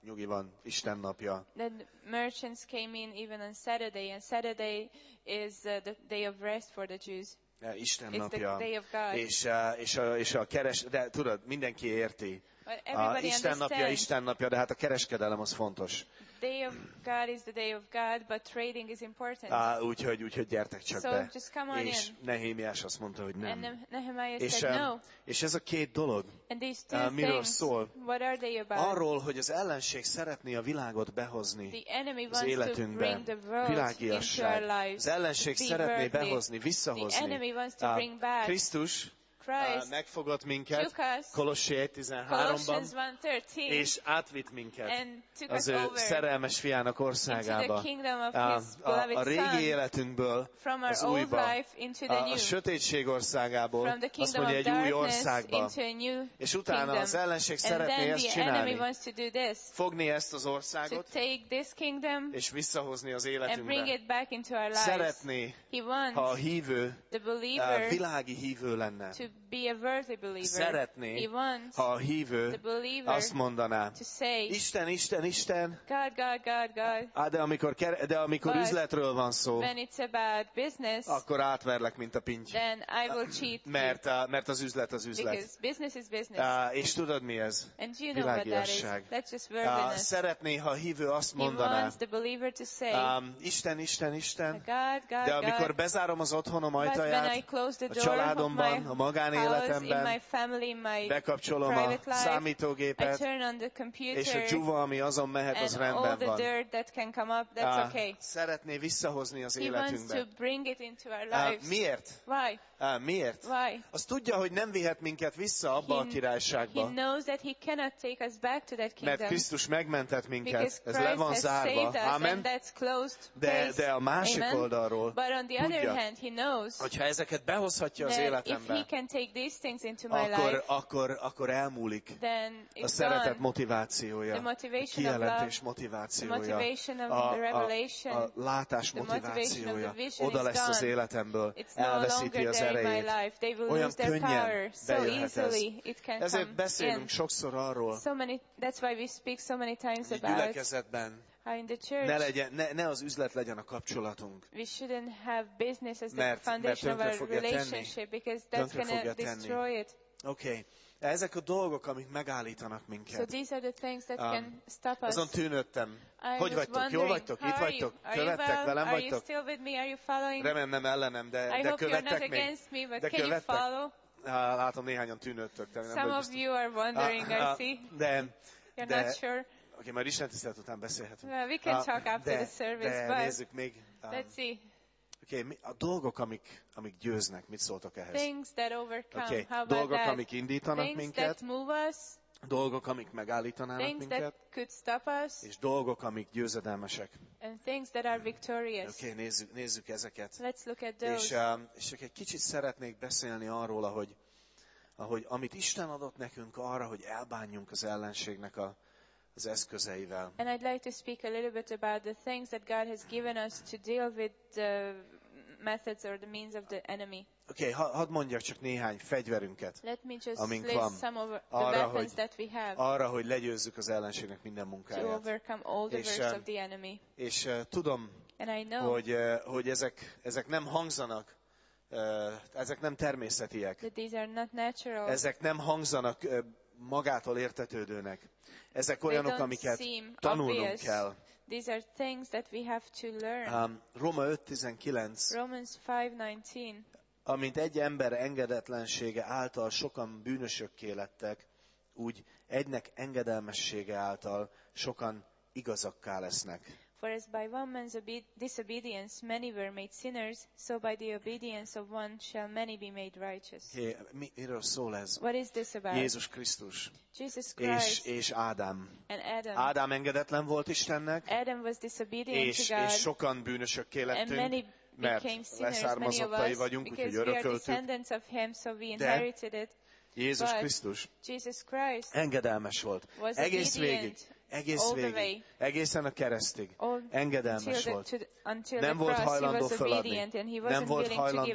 nyugi van, Isten napja. Then merchants came in even on Saturday, and Saturday is uh, the day of rest for the Jews. Isten It's the napja. day of God. És, uh, és, a, és a keres, de tudod, mindenki érti. But A everybody Isten napja, understands. Isten napja, de hát a kereskedelem az fontos. Day of God is the day of God, but trading is important. Uh, úgyhogy, úgyhogy gyertek csak So be. just come on És in. Nehémiás azt mondta, hogy And nem. Ne- Nehemiah És, said um, no. és ez a két dolog And these two uh, miről things, szól? what are they about? Arról, hogy az ellenség szeretné a világot behozni The enemy az wants to életünkbe, bring the world into our világiasság. lives. Az ellenség Be szeretné worldly. behozni, The visszahozni. enemy wants to Uh, bring back Krisztus Christ, uh, megfogott minket took us, Kolossé egy tizenháromban, Colossians one thirteen, és átvitt minket and took az us ő over szerelmes fiának into the országába. kingdom of A, his a, a beloved régi Son, életünkből from our az old újba, life into the a, a new, sötétség országából, from the azt kingdom mondja, of egy új darkness országba. into a new És utána kingdom. az ellenség And szeretné then ezt the enemy csinálni. wants to do this, Fogni ezt az to országot, take this kingdom és visszahozni az and bring életünkbe. it back into our lives. Szeretné, He wants ha a hívő, the a believer világi hívő lenne. to be a worthy believer. Szeretné, He wants ha a the hívő believer azt mondaná, to say, Isten, Isten, Isten, God, God, God, God. á, de amikor, kere- de amikor But üzletről van szó, When it's about business, akkor átverlek, mint a pinty. then I will cheat Mert, you. á, mert az üzlet az üzlet. Because business is business. Á, és tudod mi ez? And you know what that is. Világiasság. That's just Á, worldliness. Szeretné, ha a hívő azt He mondaná, wants the believer to say, um, Isten, Isten, Isten, God, God, de amikor God. bezárom az otthonom But when I ajtaját, close the a door of családomban, my a house, in magánéletemben, my family, in my bekapcsolom a private life, I számítógépet, turn on the és a computer, dzsuva, ami azon mehet, az and all rendben the van. dirt that can come up, that's Á, okay. Szeretné visszahozni az He wants to életünkbe. bring it into our Á, lives. Miért? Why? Á, Miért? Why? Azt tudja, hogy nem vihet minket vissza abba a He, he királyságba, knows that he cannot take us back to that mert kingdom. Krisztus megmentett minket, Because ez le Christ van has zárva. saved us, and Amen. that's closed De, case. de a másik Amen. oldalról But on the other tudja, hand, he knows hogyha ezeket behozhatja az that if he életembe, can take these things into my akkor, life, akkor, akkor elmúlik then a it's szeretet gone. motivációja, The a motivation of kijelentés love, motivációja, the motivation of a, the a, revelation, a látás the motivation of motivációja the vision oda is lesz az gone. életemből, It's no elveszíti longer az there in my erejét. life. They will Olyan lose their könnyen power so bejöhet ez. easily. It can Ezért come beszélünk in. sokszor arról, So many. That's why we speak so many times hogy about gyülekezetben how in the church ne, legyen, ne, ne az üzlet legyen a kapcsolatunk. we shouldn't have business as the Mert- foundation mert of our tönkre fogja tenni. relationship, because that's Tönkre going to fogja tenni. destroy it. Oké. Okay. Ezek a dolgok, amik megállítanak So minket. these are the things that Um, can stop us. Azon tűnődtem. I Hogy was vagytok? Jól wondering, vagytok? how Itt are you? vagytok? Are you Követtek? well? Velem Are you vagytok? still with me? Are you following? Remélem nem ellenem, de, I de hope you're not követtek még? against me, but De can you követtek? follow? Há, látom, néhányan tűnődtök. De nem Some vagy of biztos. you are wondering, I Ah, ah, see. De, You're de, not sure. oké, majd Isten tisztelet után beszélhetünk. Well, we can Ah, talk after de, the service, de but nézzük még. um, let's see. Oké, okay, a dolgok, amik, amik győznek, mit szóltok ehhez? Things that overcome. Oké, How about dolgok, that? amik indítanak Things minket, that move us. dolgok, amik megállítanának Things that minket, could stop us. és dolgok, amik győzedelmesek. And things that are victorious. Oké, okay, nézzük, nézzük ezeket. Let's look at És, those. um, és csak egy kicsit szeretnék beszélni arról, ahogy, ahogy amit Isten adott nekünk arra, hogy elbánjunk az ellenségnek a, az eszközeivel. And I'd like to speak a little bit about the things that God has given us to deal with the methods or the means of the enemy. Oké, okay, ha, hadd mondjak csak néhány fegyverünket Let me just amink list van, some of the arra, weapons hogy, that we have arra, hogy legyőzzük az ellenségnek minden to munkáját. overcome all the És, works um, of the enemy. És uh, tudom, And I know hogy, uh, hogy ezek, ezek nem hangzanak, uh, ezek nem természetiek. that these are not natural. Ezek nem hangzanak uh, magától értetődőnek. Ezek They olyanok, don't amiket seem tanulnunk obvious. kell. These are things that we have to learn. Um, Róma öt tizenkilenc, Romans five nineteen. amint egy ember engedetlensége által sokan bűnösökké lettek, úgy egynek engedelmessége által sokan igazakká lesznek. For as by one man's obe- disobedience many were made sinners, so by the obedience of one shall many be made righteous. Hé, mi, miről szól ez? What is this about? Jézus Krisztus Jesus és, Christ és Ádám. and Adam. Ádám engedetlen volt Istennek, Adam was disobedient és, to God, és sokan bűnösökké and lettünk, many mert became sinners, many of leszármazottai us, vagyunk, úgyhogy because we are örököltük. descendants of him, so we De inherited it. Jézus But Krisztus Jesus Christ engedelmes volt. was Egész végig, obedient egész all the végig, way. egészen a keresztig. all until Engedelmes the, volt. to the, until Nem the volt cross he hajlandó was feladni. obedient, and he Nem wasn't volt willing to give hajlandó up.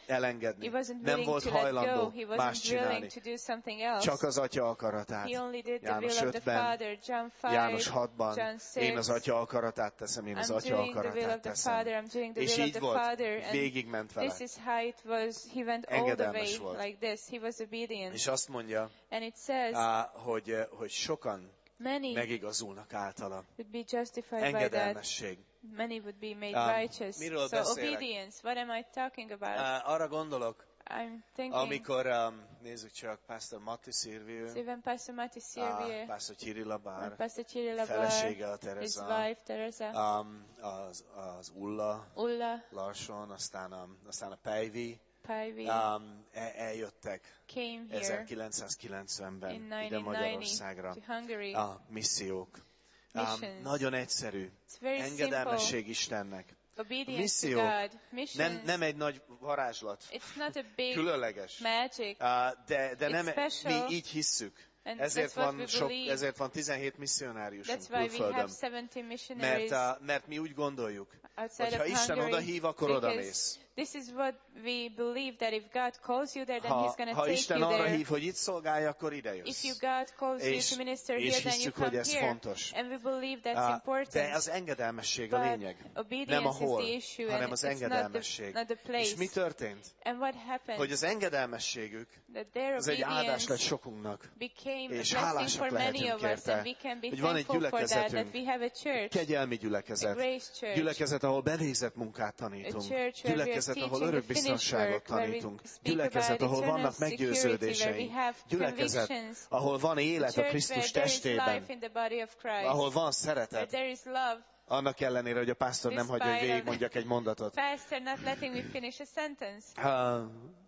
elengedni. He wasn't Nem willing volt to let go. hajlandó He más wasn't willing csinálni. to do something else. Csak az Atya akaratát. He only did the János will of the ötben, Father. John János five, hatban, John én az six. Atya akaratát teszem, én az I'm Atya doing the will akaratát of the teszem. Father. I'm doing the És will of így the volt, Father. And végigment vele. this is how it was. He went all the Engedelmes way volt. like this. He was obedient. És azt mondja, And it says, á, hogy, hogy sokan many megigazulnak általa. would be justified by that. Engedelmesség. Many would be made Um, righteous. miről So beszélek? obedience, what am I talking about? Á, arra gondolok, I'm thinking, amikor, um, nézzük csak, Pastor Matti Szilviő, so even Pastor Mati á, Sirvier, Pastor Kirilla Bár, and Pastor Chiri Labar, felesége a his Tereza, wife Teresa, um, az, az Ulla, Ulla, Larson, aztán a, aztán a Pejvi, Paivi, um, el, eljöttek came here ezerkilencszázkilencvenben in ide nineteen ninety Magyarországra to Hungary. a missziók. Um, Missions. nagyon egyszerű. It's very Engedelmesség Istennek. Obedience Misszió to God. Missions. Nem, nem egy nagy varázslat. It's not a big Különleges. magic. Uh, de de It's nem, special. mi így hisszük. And Ezért that's what van, we sok, believe. ezért van tizenhét misszionáriusunk That's why we külföldön. have seventeen missionaries Mert, uh, mert mi úgy gondoljuk, outside hogyha of Isten Hungary. odahív, akkor Because odamész. this is what we believe, that if God calls you there, then Ha, He's going to ha take Isten you arra there. hív, hogy itt szolgálj, akkor ide If jössz. you God calls you És, to minister és here, then you hisszük, come hogy ez here. fontos. And we believe that's Uh, important. de az engedelmesség a But lényeg. obedience Nem a is the hol, issue, hanem and az it's not the, engedelmesség. not the place. És mi történt? And what happened? Hogy az engedelmességük, That their ez egy áldás lett obedience sokunknak. became a És blessing hálásak for many lehetünk of us, érte, and we can be hogy van egy thankful for that, that gyülekezetünk, we have a church, kegyelmi a gyülekezet, grace church, gyülekezet, ahol bevégzett munkát a tanítunk, church where we are gyülekezet, ahol teaching the örök finished biztonságot work, where we tanítunk, speak gyülekezet, about ahol eternal vannak security, where we meggyőződéseink, have gyülekezet, convictions, ahol van a élet a church Krisztus where there is life testében, in the body of Christ, ahol van where szeretet, there is love. annak ellenére, hogy a pásztor nem hagyja, hogy Despite of- végigmondjak egy mondatot. Pastor not letting me finish a sentence. Uh,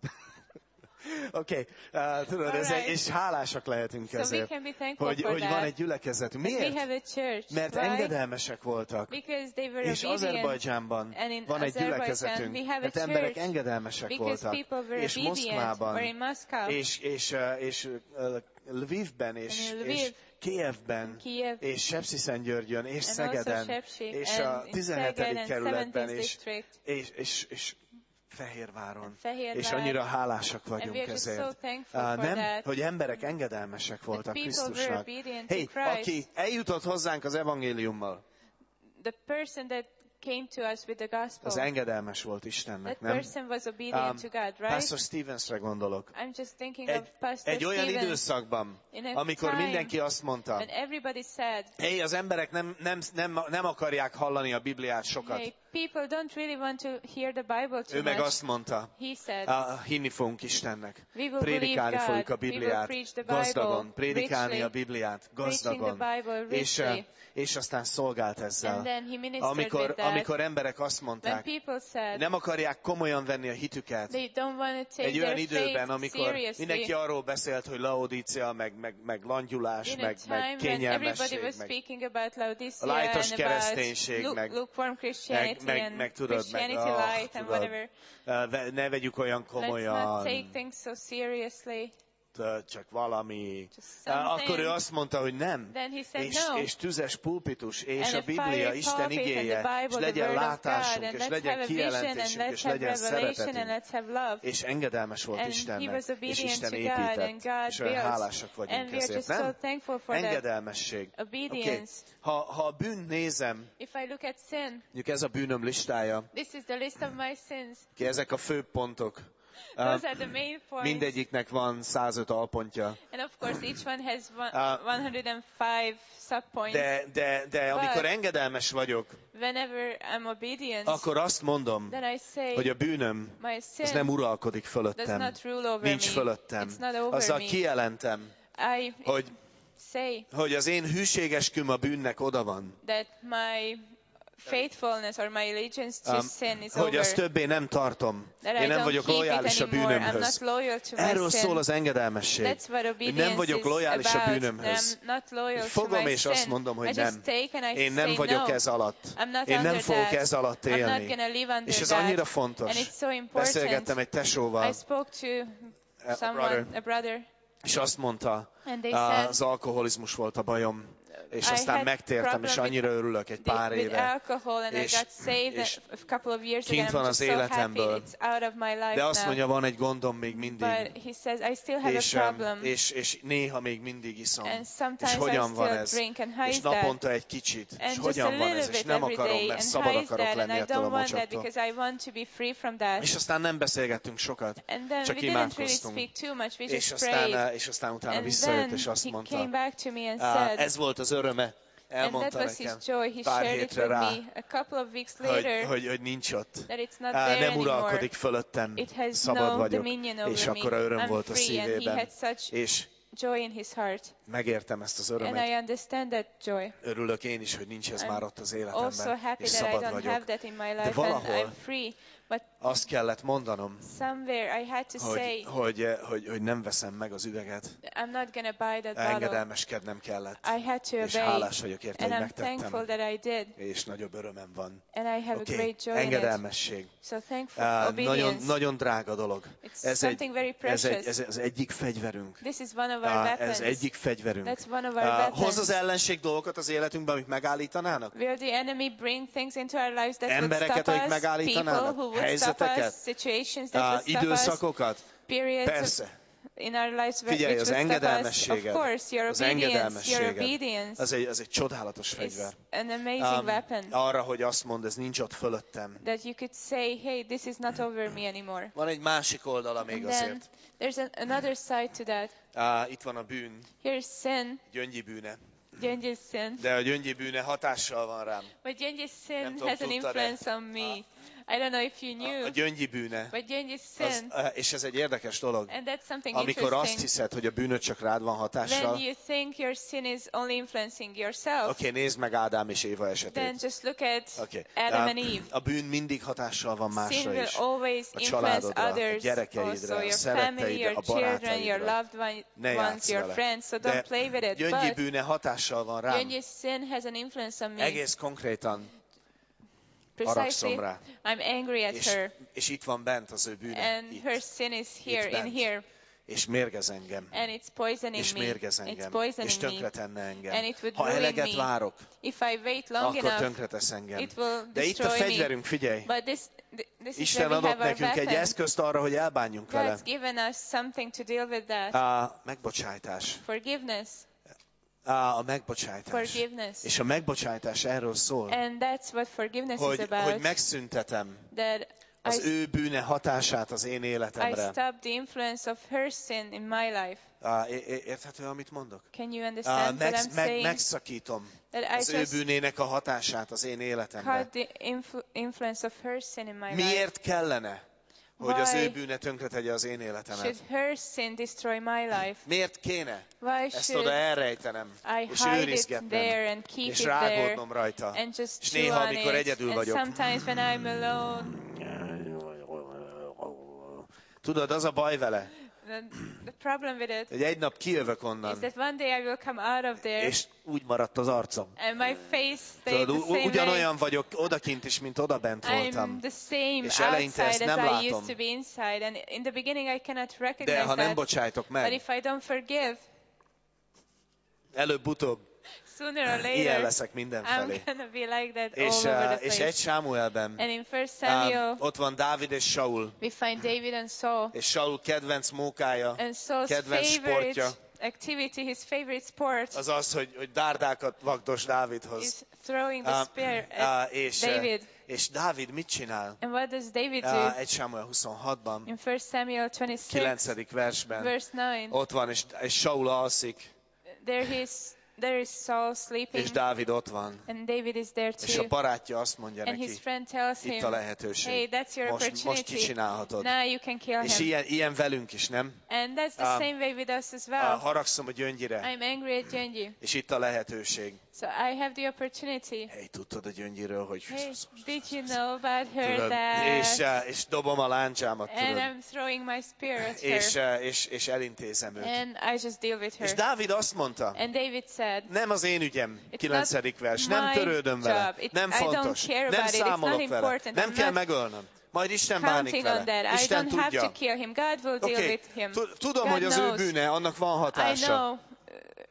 Oké, okay. uh, tudod, ez, Alright. és hálásak lehetünk So we ezért, can be thankful hogy, for hogy that. van egy gyülekezetünk. We Miért? have a church, Mert right? engedelmesek voltak. Because they were És obedient. Azerbajdzsánban And in van egy Azerbaijan gyülekezetünk, we have a mert emberek church engedelmesek because voltak. people were És obedient, Moszkvában, or in Moscow, és, és, uh, és uh, Lvivben, és, And in Lviv, és Kijevben, Kiev, és Sepsiszentgyörgyön, és and Szegeden, also Sepsi, és and a in tizenhetedik Szeged and kerületben, seventeenth és, district, és, és, és Fehérváron. Fehérvár. És annyira hálásak And we vagyunk are just so ezért. thankful Uh, for nem, that. hogy emberek engedelmesek voltak people were Krisztusnak. obedient to Hey, Christ. aki eljutott hozzánk az evangéliummal, The person that came to us with the gospel, az engedelmes volt Istennek, that nem? person was obedient Um, to God, right? Pastor Stevensre gondolok. I'm just thinking Egy, of Pastor egy olyan Stevens, időszakban, in a amikor time mindenki azt mondta, when everybody said, hey, az emberek nem, nem, nem, nem akarják hallani a Bibliát sokat. hey, people don't really want to hear the Bible too Ő meg much. azt mondta, He said, ah, hinni fogunk Istennek. we will Prédikálni believe fogjuk a God. We will Bibliát preach the Bible gazdagon. Prédikálni richly, a Bibliát preaching gazdagon. the Bible És, richly. eh, és aztán szolgált ezzel. And then he ministered Amikor, with that. amikor emberek azt When mondták, people said, nem akarják komolyan venni a hitüket. they don't want to take Egy olyan their időben, faith amikor seriously. mindenki arról beszélt, hogy Laodícia, meg, meg, meg langyulás, In a meg, time meg when everybody kényelmesség, was meg, speaking about Laodicea a lightos and about kereszténység, lu- meg- lukewarm Christianity meg, meg, and meg tudod, meg, Christianity ah, light and tudod, whatever. uh, ve- ne vegyük olyan Let's not komolyan, take things so seriously. uh, csak valami. Just Uh, something. Akkor ő azt mondta, hogy nem. Then he said És, no. és tüzes pulpitus, és And a a Biblia, fire Isten pulpit and the igéje, Bible, és the legyen word of God, látásunk, and és let's have legyen a vision, and kijelentésünk, let's és have legyen revelation, and szeretetünk. let's have love. És engedelmes volt And he Istennek, was és obedient Isten to God, and épített, God és olyan built. hálásak vagyunk And we are ezért, just so nem? thankful for that. Engedelmesség. Okay. Obedience. Ha, ha a bűnt nézem, If I look at sin, mondjuk ez a bűnöm listája, this is the list of my sins. ki ezek a fő pontok. Those are the main points. Mindegyiknek van százöt alpontja. And of course, each one has one, Uh, one hundred five subpoints. De, de, de amikor But- engedelmes vagyok, Whenever I'm obedient, akkor azt mondom, then I say, hogy a bűnöm my sin az nem uralkodik does fölöttem. not rule over Nincs me. fölöttem. It's not over Azzal me. kijelentem, I hogy, say hogy az én hűségesküm a bűnnek oda van. that my faithfulness or my allegiance to Um, sin is hogy over. azt többé nem tartom. That I Én nem don't vagyok keep lojális it a anymore. I'm bűnömhöz. not loyal to my Erről sin. szól az engedelmesség. That's what Hogy obedience nem vagyok is lojális a about. bűnömhöz. I'm not loyal to Fogom my és sin. azt mondom, hogy I just nem. take and I Én nem say vagyok no. ez alatt. I'm not Én nem under fogok that. ez alatt I'm not élni. gonna live under És ez that. annyira fontos. And it's so important. Beszélgettem egy tesóval, I spoke to a someone, brother. a brother, és azt mondta, And they said, Az alkoholizmus volt a bajom. És I aztán had megtértem, problem és with annyira örülök egy pár with éve. alcohol, and És- I got saved és a couple of years ago. kint And van I'm az just so happy életemből. it's out of my life De azt now. mondja, van egy gondom még mindig. But he says, I still have És, a em, problem. és, és néha még mindig iszom. And És sometimes I hogyan van still ez? drink, and how És is that? naponta egy kicsit. És And just a hogyan van ez? little És bit nem every akarom, day. mert And szabad how is akarok that? And lenni I ettől a don't want that mocsaktól. because I want to be free from that. És aztán nem beszélgettünk sokat. And then Csak we didn't really imádkoztunk. speak too much. We És just aztán, prayed. eh, és aztán utána And visszajött, then és azt he mondta, came back to me and "Á, said, ez volt az öröme, and that elmondta was his nekem joy. He pár shared it hétre with rá, me a couple of weeks hogy, later hogy, hogy nincs ott. that it's not Á, there nem anymore. uralkodik fölöttem, It has szabad no vagyok, dominion és over akkor a öröm me. I'm volt a free, and he szívében, had such és joy in his heart. megértem ezt az And örömet. I understand that joy. Örülök én is, hogy nincs ez I'm már ott az Also életemben, happy és that I szabad don't vagyok. have that in my life, and valahol I'm free. But Azt kellett mondanom, somewhere I had to hogy, say, hogy, eh, hogy, hogy nem veszem meg az üveget. I'm not going to buy that bottle. Engedelmeskednem kellett. I had to És obey. hálás vagyok érte, And hogy I'm thankful megtettem. that I did. És nagyobb örömem van. And I have Oké, a great joy in it. engedelmesség. So thankful Á, obedience. nagyon, nagyon drága dolog. It's Ez egy, something very ez, precious. egy, ez az egyik fegyverünk. This is one of our Á, weapons. ez egyik fegyverünk. That's one of our Á, weapons. hoz az ellenség dolgokat az életünkbe, amik megállítanának? Will the enemy bring things into our lives that would Embereket, stop amik us? People megállítanának? who would stop Helyzeteket? us? Situations Á, that would stop us? időszakokat? Periods of- Persze. in our lives where- Figyelj, which az would stop us? Of engedelmességed, course, your az obedience, your engedelmességed, obedience az egy, az egy csodálatos is fegyver. an amazing Um, weapon. arra, hogy azt mondd, ez nincs ott fölöttem. That you could say, hey, this is not over me anymore. Van egy másik oldala még And then azért. there's an, another side to that. Á, itt van a bűn, Here's sin, gyöngyi bűne. Genji's sin. De a gyöngyi bűne hatással van rám. But Genji's Nem sin tudom, has an tudtad-e? influence on me. I don't know if you A, knew, a gyöngyi bűne. but Genji's Az, sin, és ez egy érdekes dolog. and that's something Amikor azt interesting. hiszed, hogy a bűnöd csak rád van hatással, When you think your sin is only influencing yourself, oké, okay, nézd meg Ádám és Éva then esetét. just look at Okay. Adam Um, and Eve. A bűn mindig hatással van Sin másra will is. always A influence családodra, a others gyerekeidre, also, a your family, szeretteidre, your a children, your barátaidra. loved one- Ne ones, játsz your vele. friends, so De don't play with it. gyöngyi But bűne hatással van rám. Genji's sin has an influence on me. Egész konkrétan Precisely, haragszom rá. I'm angry at És, her, és itt van bent az ő bűne. and Itt. her sin is here, Itt in bent. here, És mérgez engem. and it's poisoning És me. mérgez It's engem. És poisoning me. tönkretenne engem. And it would Ha ruin eleget me. várok, If I wait long akkor enough, tönkretesz engem. it will De itt a destroy me. fegyverünk, figyelj! But this, th- this is Isten where we adott have our nekünk egy weapon. eszközt arra, hogy elbánjunk vele. God's given us something to deal with that. A megbocsájtás. Forgiveness. A megbocsájtás. Forgiveness. És a megbocsájtás erről szól, And that's what forgiveness is hogy, about. hogy megszüntetem That az I, ő bűne hatását az én I életemre. stop the influence of her sin in my life. Á, é- é- Érthető, amit mondok? Can you Á, understand what meg, I'm meg, saying? megszakítom That az I ő just bűnének a hatását az én életemre. cut the influ- influence of her sin in my life. Miért kellene, hogy az Why ő bűne tönkretegye az én életemet? Should her sin destroy my life? Miért kéne Why ezt should oda elrejtenem, I és hide it őrizgetnem, there and keep és it there rágódnom rajta? and just És chew néha, on amikor it? egyedül And vagyok, sometimes when I'm alone, tudod, az a baj vele, the, the problem with it hogy egy nap kijövök is onnan, that one day I will come out of there és úgy maradt az arcom. and my face stays Tudod, the same way. ugyanolyan vagyok odakint is, mint odabent I'm voltam. the same És eleinte ezt outside as nem I látom. used to be inside. And in the beginning I cannot De recognize ha nem that. bocsájtok But meg, if I don't forgive, előbb-utóbb sooner or ilyen later, leszek mindenfelé. I'm gonna be like that És, all over uh, the és place. egy Sámuelben And in First um, Samuel, ott van Dávid és Saul, we find David and Saul. és Saul kedvenc mókája, And Saul's kedvenc favorite sportja activity, his favorite sport, az az, hogy, hogy dárdákat vagdos Dávidhoz. is throwing the Um, spear at uh, és, uh, David. és Dávid mit csinál? And what does David do? Uh, egy Sámuel huszonhatban, In First Samuel twenty-six, kilencedik versben, verse nine, ott van, és, és Saul alszik, there he is, there is Saul sleeping, és Dávid ott van. and David is there És a too. barátja azt mondja And his neki, friend tells itt a him, hey, lehetőség. that's your Most, most opportunity. kicsinálhatod. Now you can kill És him. ilyen, ilyen velünk is, nem? And that's the Um, same way with us as Uh, well. haragszom a gyöngyire, I'm angry at Genji. és itt a lehetőség. So I have the opportunity. Hey, tudtad a gyöngyiről, hogy... Hey, did you know about her Tudod, és, that? uh, és dobom a láncsámat, And tudod. I'm throwing my spear at És, her. uh, és, és elintézem őt. And I just deal with És her. Dávid azt mondta, And David said, nem az én ügyem, It's kilencedik vers, nem my törődöm vele, job. It- nem I don't fontos, care nem about it. It's not számolok vele, important. nem I'm kell not megölnöm. Majd Isten bánik counting on vele. that. I Isten don't have to tudja. kill him. God will deal Oké, with him. tu- tudom, God hogy az ő knows. bűne, annak van I hatása. know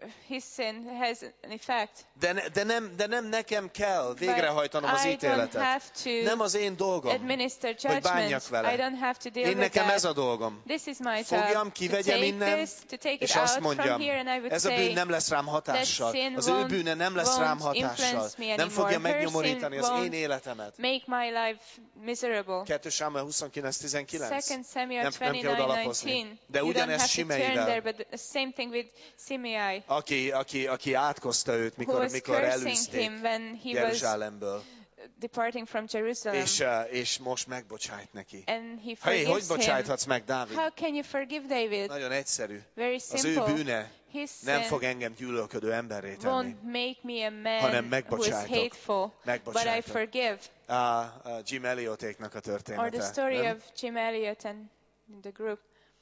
his sin has an effect. De, ne, de, nem, de nem nekem kell végrehajtanom az I don't ítéletet. have to Nem az én dolgom, administer hogy bánjak judgment. vele. I don't have to deal Én with nekem ez that. a dolgom. This is my Fogjam, job. To kivegyem take innen, this, to take it és azt out mondjam, from here, and I would ez a bűn say nem lesz rám hatással. sin Az ő won't- bűne nem lesz rám won't hatással. influence me Nem anymore. fogja Her megnyomorítani sin az én won't életemet. make my life miserable. kettő Sámuel huszonkilenc tizenkilenc. Second Samuel Nem, nem kell twenty-nine odalapozni. nineteen. De You don't ugyanezt have to turn there, Simeivel, but the same thing with Simei, aki, aki, aki átkozta őt, who mikor, was mikor cursing elűzték him when he was Jeruzsálemből. departing from Jerusalem. És, eh, és most megbocsájt neki. And he Hé, hogy forgives him. bocsájthatsz meg, Dávid? How can you forgive David? Nagyon egyszerű. Very Az ő simple. bűne His nem sin fog engem gyűlölködő emberré tenni. won't make me a hanem man who is megbocsájtok. hateful, but I Megbocsájtok. forgive. A, a Jim Elliotéknak a Or the története. story nem? of Jim Elliot and the group.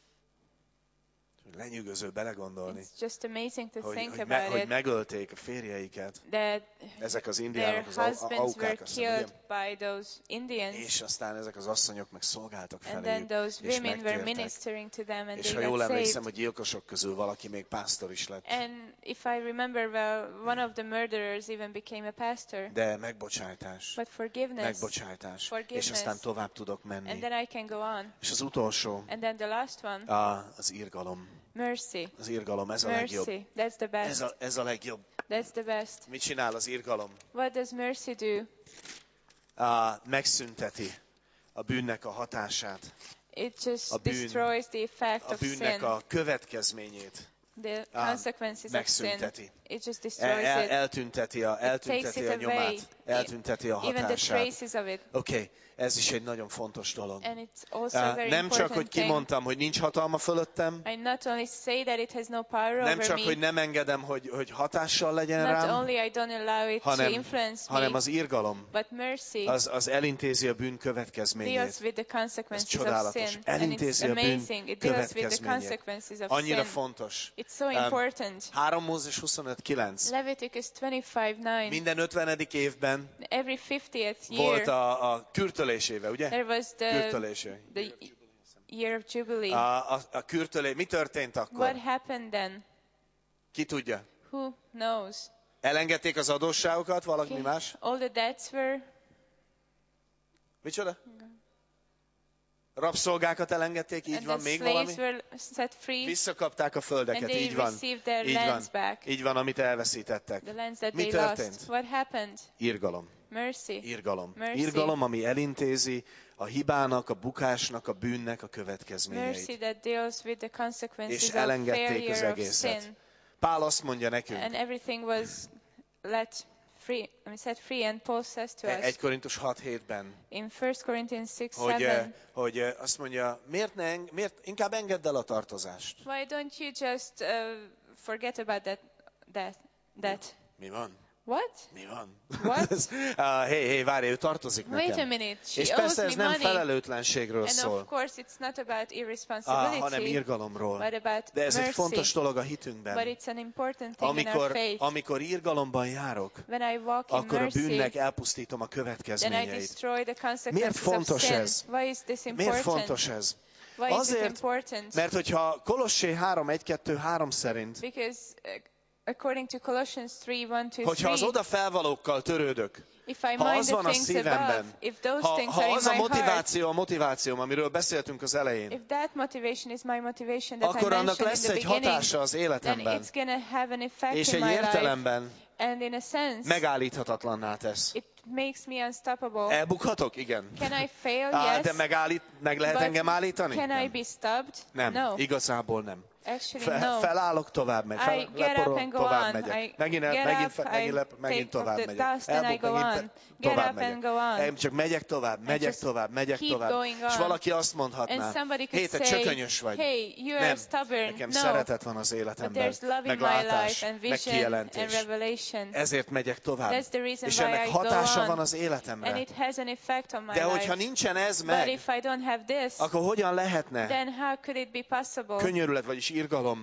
Lenyűgöző belegondolni, It's just amazing to hogy, think hogy, me, about hogy it, megölték a férjeiket, that ezek az their indiánok, az au- husbands were aukák, azt hiszem, killed ugye? by those Indians, És aztán ezek az asszonyok meg szolgáltak and then feléjük, those és women were megtértek. ministering to them, and És they ha jól got emlékszem, saved. hogy gyilkosok közül valaki még pásztor is lett. And if I remember well, one of the murderers even became a pastor. De megbocsájtás, But forgiveness, megbocsájtás, Forgiveness. és aztán tovább tudok and menni. then I can go on. És az utolsó, And then the last one, a, az irgalom. mercy. Az irgalom, ez a legjobb. Mercy, that's the Ez best. a, ez a legjobb. That's the best. Mit csinál az irgalom? What does mercy do? A, megszünteti a bűnnek a hatását, It just A bűn- destroys the effect a of bűnnek sin, a következményét. the Ah, consequences of sin. megszünteti. It just El, destroys el, it. eltünteti a, eltünteti it a away. nyomát, eltünteti a Even the hatását. traces of it. Oké, okay, ez is egy nagyon fontos dolog. And it's also a Uh, very nem csak, hogy important thing. kimondtam, hogy nincs hatalma fölöttem, I not only say that it has no power nem over csak, me, hogy nem engedem, hogy, hogy hatással legyen not rám, only I don't allow it to hanem, influence hanem me, az irgalom, but mercy az, az elintézi a bűn deals következményét. with the consequences Ez of csodálatos. sin. And it's Elintézi a bűn amazing. It deals with the következményét. consequences of Annyira sin. fontos. It's so Um, important. három Mózes huszonöt kilenc. Leviticus twenty-five nine. Minden ötvenedik évben Every fiftieth volt year, a, a kürtöléséve, ugye? there was the, Kürtölése. the year of Jubilee. A, a, a kürtölé, mi történt akkor? What happened then? Ki tudja? Who knows? Elengedték az adósságokat, valaki Okay. más? All the debts were Micsoda? Rabszolgákat elengedték, így and van, the még slaves valami? were set free, Visszakapták a and földeket, they így van. received their Így van. lands back. Így van, amit elveszítettek. The lands that Mi they történt? lost. What happened? Irgalom. Mercy. Irgalom. Mercy. Irgalom, ami elintézi a hibának, a bukásnak, a bűnnek a Mercy következményeit. that deals with the consequences És of elengedték az failure of egészet. sin. Pál azt mondja nekünk, And everything was let free, I mean, set free, and Paul says to us egy Korintus hat hétben, in First Corinthians six hogy, eh, seven, hogy eh, azt mondja, miért, ne, eng- miért inkább engedd el a tartozást? why don't you just uh, forget about that, that, that? Mi van? What? Mi van? What? uh, hé, hé, várj, ő tartozik Wait a nekem. minute, she És owes persze ez me nem money. felelőtlenségről And szól, of course it's not about ah, irresponsibility, hanem irgalomról. but about De ez egy mercy. fontos dolog a But hitünkben. it's an important thing in our Amikor, faith. amikor irgalomban járok, When I walk in akkor a mercy, bűnnek elpusztítom a then I következményeit. destroy the Miért consequences of fontos sin. ez? Why is this Miért important? fontos ez? Why is it Azért, important? mert hogyha Kolossé három egy kettő három szerint, Because uh, according to Colossians three one to hogyha az three, oda felvalókkal törődök, if I ha mind az the van a things above, szívemben, if those ha, things ha are in az a my heart, motiváció, a motivációm, amiről beszéltünk az elején, if that motivation is my motivation that I akkor annak mentioned lesz in the egy beginning, hatása az then életemben, it's going to have an effect és in egy my life. értelemben And in a sense, megállíthatatlanná tesz. it makes me unstoppable. Elbukhatok? Igen. Can I fail? Á, Yes. de megállít, meg lehet But engem állítani? Can I Nem. be stopped? Nem, No. igazából nem. Actually, Fe, no. felállok, tovább megy. Fel, I get up leporol, and go tovább on. megyek. I Megint, el, get megint, up, fe, I megint, lep, megint take tovább off the megyek. dust and I Elbuk, go megint, on. te- Get tovább up and megyek. go on. Em, Csak megyek tovább, megyek just tovább, megyek keep tovább. going És on. valaki azt mondhatná, And somebody hé, could te say, csökönyös vagy. hey, you are Nem, stubborn. nekem No, szeretet van az but életemben, there's love in meg my látás, life and meg vision and kijelentés. revelation. Ezért megyek tovább. That's the reason És why ennek I go hatása on. van az And életemre. it has an effect on my De hogyha life. nincsen ez But meg, if I don't have this, akkor hogyan lehetne then how could it be possible könyörület, vagyis irgalom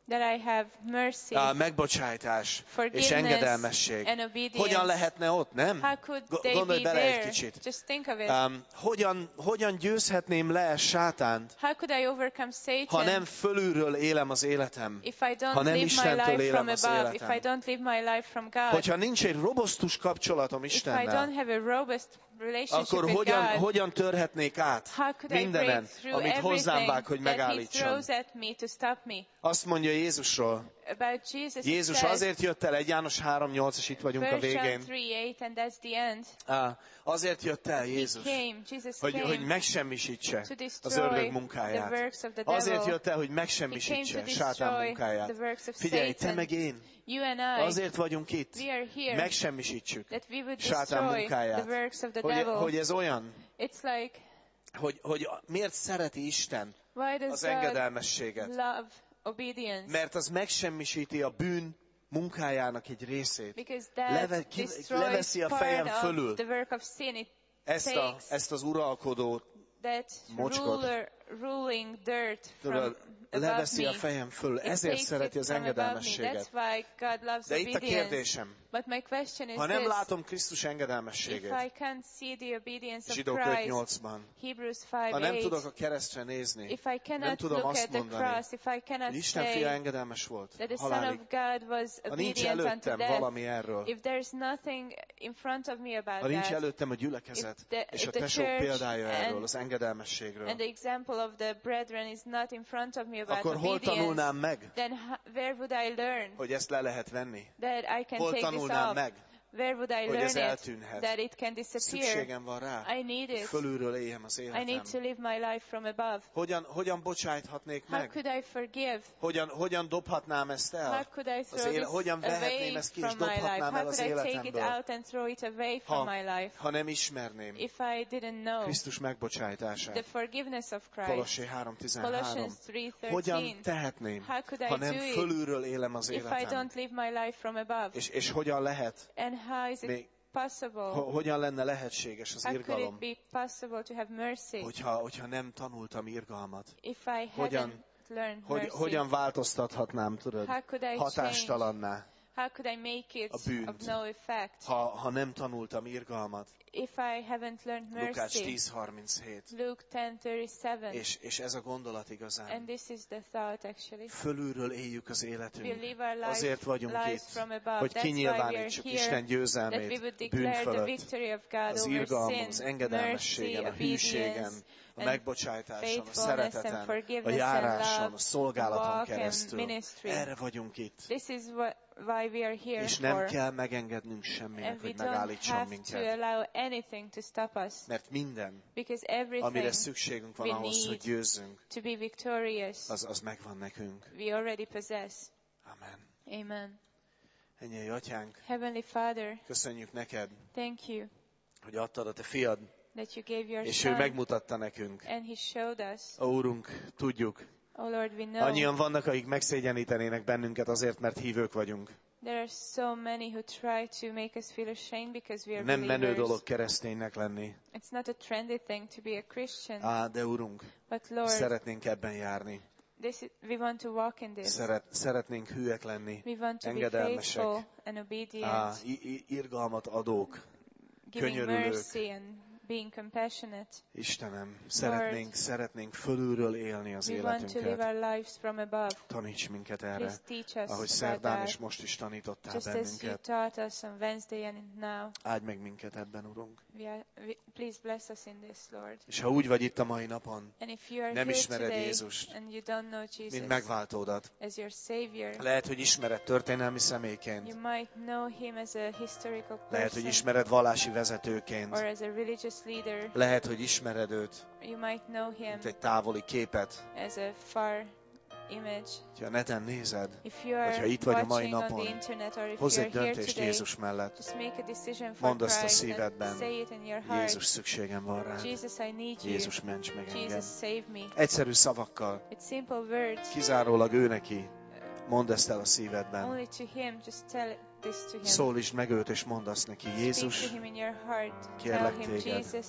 That I have mercy, A megbocsájtás és forgiveness engedelmesség. and obedience. Hogyan lehetne ott, nem? How could Go- they Gondolj be bele egy there? kicsit. Just think of it. Um, hogyan, hogyan győzhetném le sátánt, How could I overcome Satan ha nem fölülről élem az életem? if I don't ha nem live my Istentől life from élem az above, if I életem? don't live my life from God, Hogyha nincs egy robosztus kapcsolatom if I Istennel, don't have a robust relationship akkor with hogyan, God, hogyan törhetnék át how could I mindenen, break through amit hozzám everything vág, hogy that He megállítson? throws at me to stop me? Azt mondja Jézusról. About Jesus, it Jézus says, azért jött el, egy János három nyolc, és itt vagyunk a First John végén. three eight, and that's the end. Á, azért jött el He Jézus, came, Jesus hogy, came hogy megsemmisítse to az destroy ördög the munkáját. works of the Azért devil. jött el, hogy He came megsemmisítse to sátán destroy munkáját. the works of Figyelj, te Satan. meg én, You and I, azért vagyunk itt, we are here megsemmisítsük that we would sátán destroy the munkáját. works of the Hogy, devil. hogy ez olyan, It's like, hogy, hogy miért szereti Isten why does az God engedelmességet? love obedience? Mert az megsemmisíti a bűn munkájának egy részét. Because that Leve, ki, destroys leveszi a fejem part fölül of the work of sin. It ezt, a, takes ezt az uralkodó that mocskot. ruler, ruling dirt from Tudod, above leveszi me. a fejem fölül. It Ezért takes szereti it az from above me. That's engedelmességet. why God loves De itt a obedience. kérdésem, But my question is ha nem this. látom Krisztus If engedelmességét, I can't see the obedience of Zsidók öt Christ, nyolcban, Hebrews five ha nem eight, tudok a keresztre nézni, if I nem cannot tudom look azt at the mondani, cross, if I cannot hogy Isten fia say engedelmes volt that the Son halálig, of God was ha nincs obedient unto előttem death, valami erről, if there's nothing in front of me about ha nincs that, előttem a gyülekezet, If the- és if a the tesók church példája erről, and- az engedelmességről, and the example of the brethren is not in front of me about akkor hol obedience, tanulnám meg, then ho- where would I learn hogy ezt le lehet venni? that I can Hol take this tanulnám off? meg, Where would I hogy ez learn it? eltűnhet? That it can disappear. Szükségem van rá, I need hogy it. fölülről éljem az I need to életem. live my life from above. Hogyan, hogyan bocsájthatnék How meg? could I forgive? Hogyan, hogyan dobhatnám ezt How el? could I Az throw éle, this hogyan vehetném away ezt ki, és from my life? dobhatnám el How az could I take it életemből, out and throw it away from my ha, life? ha nem ismerném If I didn't know Krisztus megbocsájtását. the forgiveness of Christ. Kolossé három tizenhárom. Colossians three Hogyan thirteen. tehetném, How could I ha nem do it fölülről élem az if I életem? don't live my life from above? És, és hogyan lehet, And how is it még, possible? ho, hogyan lenne lehetséges az How could irgalom, it be possible to have mercy hogyha, hogyha nem tanultam irgalmat? if I Hogyan- hadn't learned Hogy, mercy? hogyan változtathatnám, tudod, How could I change? hatástalanná, How could I make it a bűnt? of no effect ha, ha nem tanultam irgalmat? if I haven't learned Lukács mercy? tíz harminchét. Luke ten thirty-seven. És, és ez a gondolat igazán. And this is the thought actually. Fölülről éljük az We életünk. live our life, Azért vagyunk lives itt, from above. hogy That's why we kinyilvánítsuk are Isten here, that we győzelmét would a bűn declare the fölött, victory of God az over irgalmon, sin, az mercy, engedelmességen, a hűségen, obedience, a and megbocsájtáson, a faithfulness szereteten, and a forgiveness járáson, and a szolgálaton walk and keresztül. ministry. Erre vagyunk itt. This is what, why we are here És nem for. kell megengednünk semminek, And we hogy don't megállítson have to minket. allow anything to stop us. Mert minden, Because everything amire szükségünk van we ahhoz, need hogy győzzünk, to be victorious, az, az megvan nekünk. we already possess. Amen. Amen. Ennyi, Atyánk, Heavenly Father, köszönjük neked, thank you hogy adtad a te fiad, that you gave your és ő Son, megmutatta nekünk. and He showed us. Ó, Úrunk, tudjuk, Oh Lord, we know annyian vannak, akik megszégyenítenének bennünket azért, mert hívők vagyunk. there are so many who try to make us feel ashamed because we are Nem menő believers. dolog kereszténynek lenni. It's not a trendy thing to be a Christian, Á, de Urunk, but Lord, szeretnénk ebben járni. this is, we want to walk in this. Szeret, szeretnénk hűek lenni, We want to be engedelmesek, faithful and obedient, á, i- i- irgalmat adók. giving könyörülők. mercy and being compassionate. Istenem, szeretnénk, szeretnénk fölülről élni az We want to live életünket. our lives from above. Taníts minket erre, Please teach us ahogy about szerdán that. és most is tanítottál Just as you bennünket. taught us on Wednesday and now. Áldj meg minket ebben, Urunk. We are, we, please bless us in this, Lord. És ha úgy vagy itt a mai napon, And if you are nem here ismered today Jézust, and you don't know mint Jesus megváltódat, as your Savior, lehet, hogy ismered történelmi személyként, you might know Him as a historical lehet, hogy person ismered vallási vezetőként, or as a religious leader. lehet, hogy ismered őt, You might know Him mint egy távoli képet, as a far image. ha neten nézed, If you are Hogyha itt vagy a mai watching on napon, the internet or if hozz you egy are here döntést today, Jézus mellett. just make a decision for Mondd azt a Christ szívedben, and say it in your heart. Jézus, szükségem van rá. Jesus, I need you. Jézus, ments meg engem. Jesus, save me. Egyszerű szavakkal, It's simple words. kizárólag ő neki, mondd ezt el a szívedben. Only to Him, just tell this to Him. Szólítsd meg őt, és mondd azt neki. Speak Jézus, to Him in your heart. Tell kérlek Him, téged, Jesus,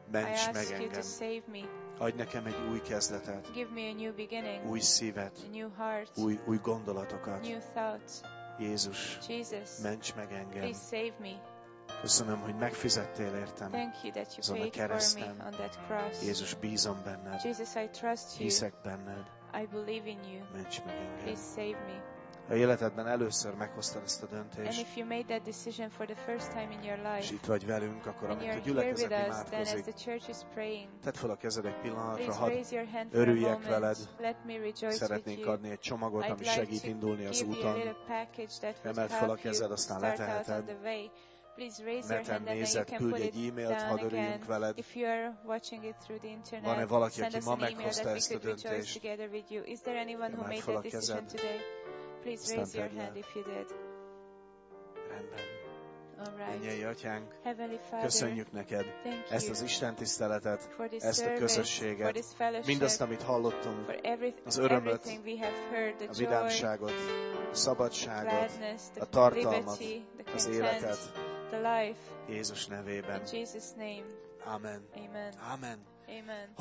Ments meg ask you to engem. save me. Adj nekem egy új kezdetet, Give me a new beginning, új szívet, a new heart, új, új gondolatokat. new thoughts. Jézus, Jesus, ments meg engem. please save me. Köszönöm, hogy megfizettél értem. Thank you that Azon you a paid for me kereszten. on that cross. Jézus, bízom benned. Jesus, I trust you. Hiszek benned. I believe in you. Ments meg engem. Please save me. Ha életedben először meghoztad ezt a And döntést, if you made that decision for the first time in your és life, itt vagy velünk, akkor and amit a you're here gyülekezet with us, then as imádkozik, the church is praying, tedd fel a kezed egy pillanatra, please hadd raise your hand for a örüljek veled. moment. Let me rejoice with Szeretnénk you. adni egy csomagot, I'd ami like segít to indulni az give you a úton. little package that would Emeld fel a help you kezed, aztán start out on leteheted. the way. Please raise your Neten hand and then you nézed, can küldj put egy it e-mailt, down hadd örüljünk again. veled. If you are watching it through the internet, Van-e valaki, send aki us ma an email meghozta that we ezt a could rejoice döntést? together with you. Is there anyone who Emeld made fel a that decision kezed. today? Please Aztán raise your tedd le. hand if you did. Rendben. All right. Mennyei Atyánk, Heavenly Father, köszönjük neked thank ezt you az Isten tiszteletet, for this ezt a service, for közösséget, this fellowship, mindazt, amit hallottunk, for every, az örömöt, everything we have heard, the a joy, vidámságot, a szabadságot, gladness, the a tartalmat, liberty, the az content, életet, the life. Jézus nevében. In Jesus' name, Amen. amen. Amen. Amen.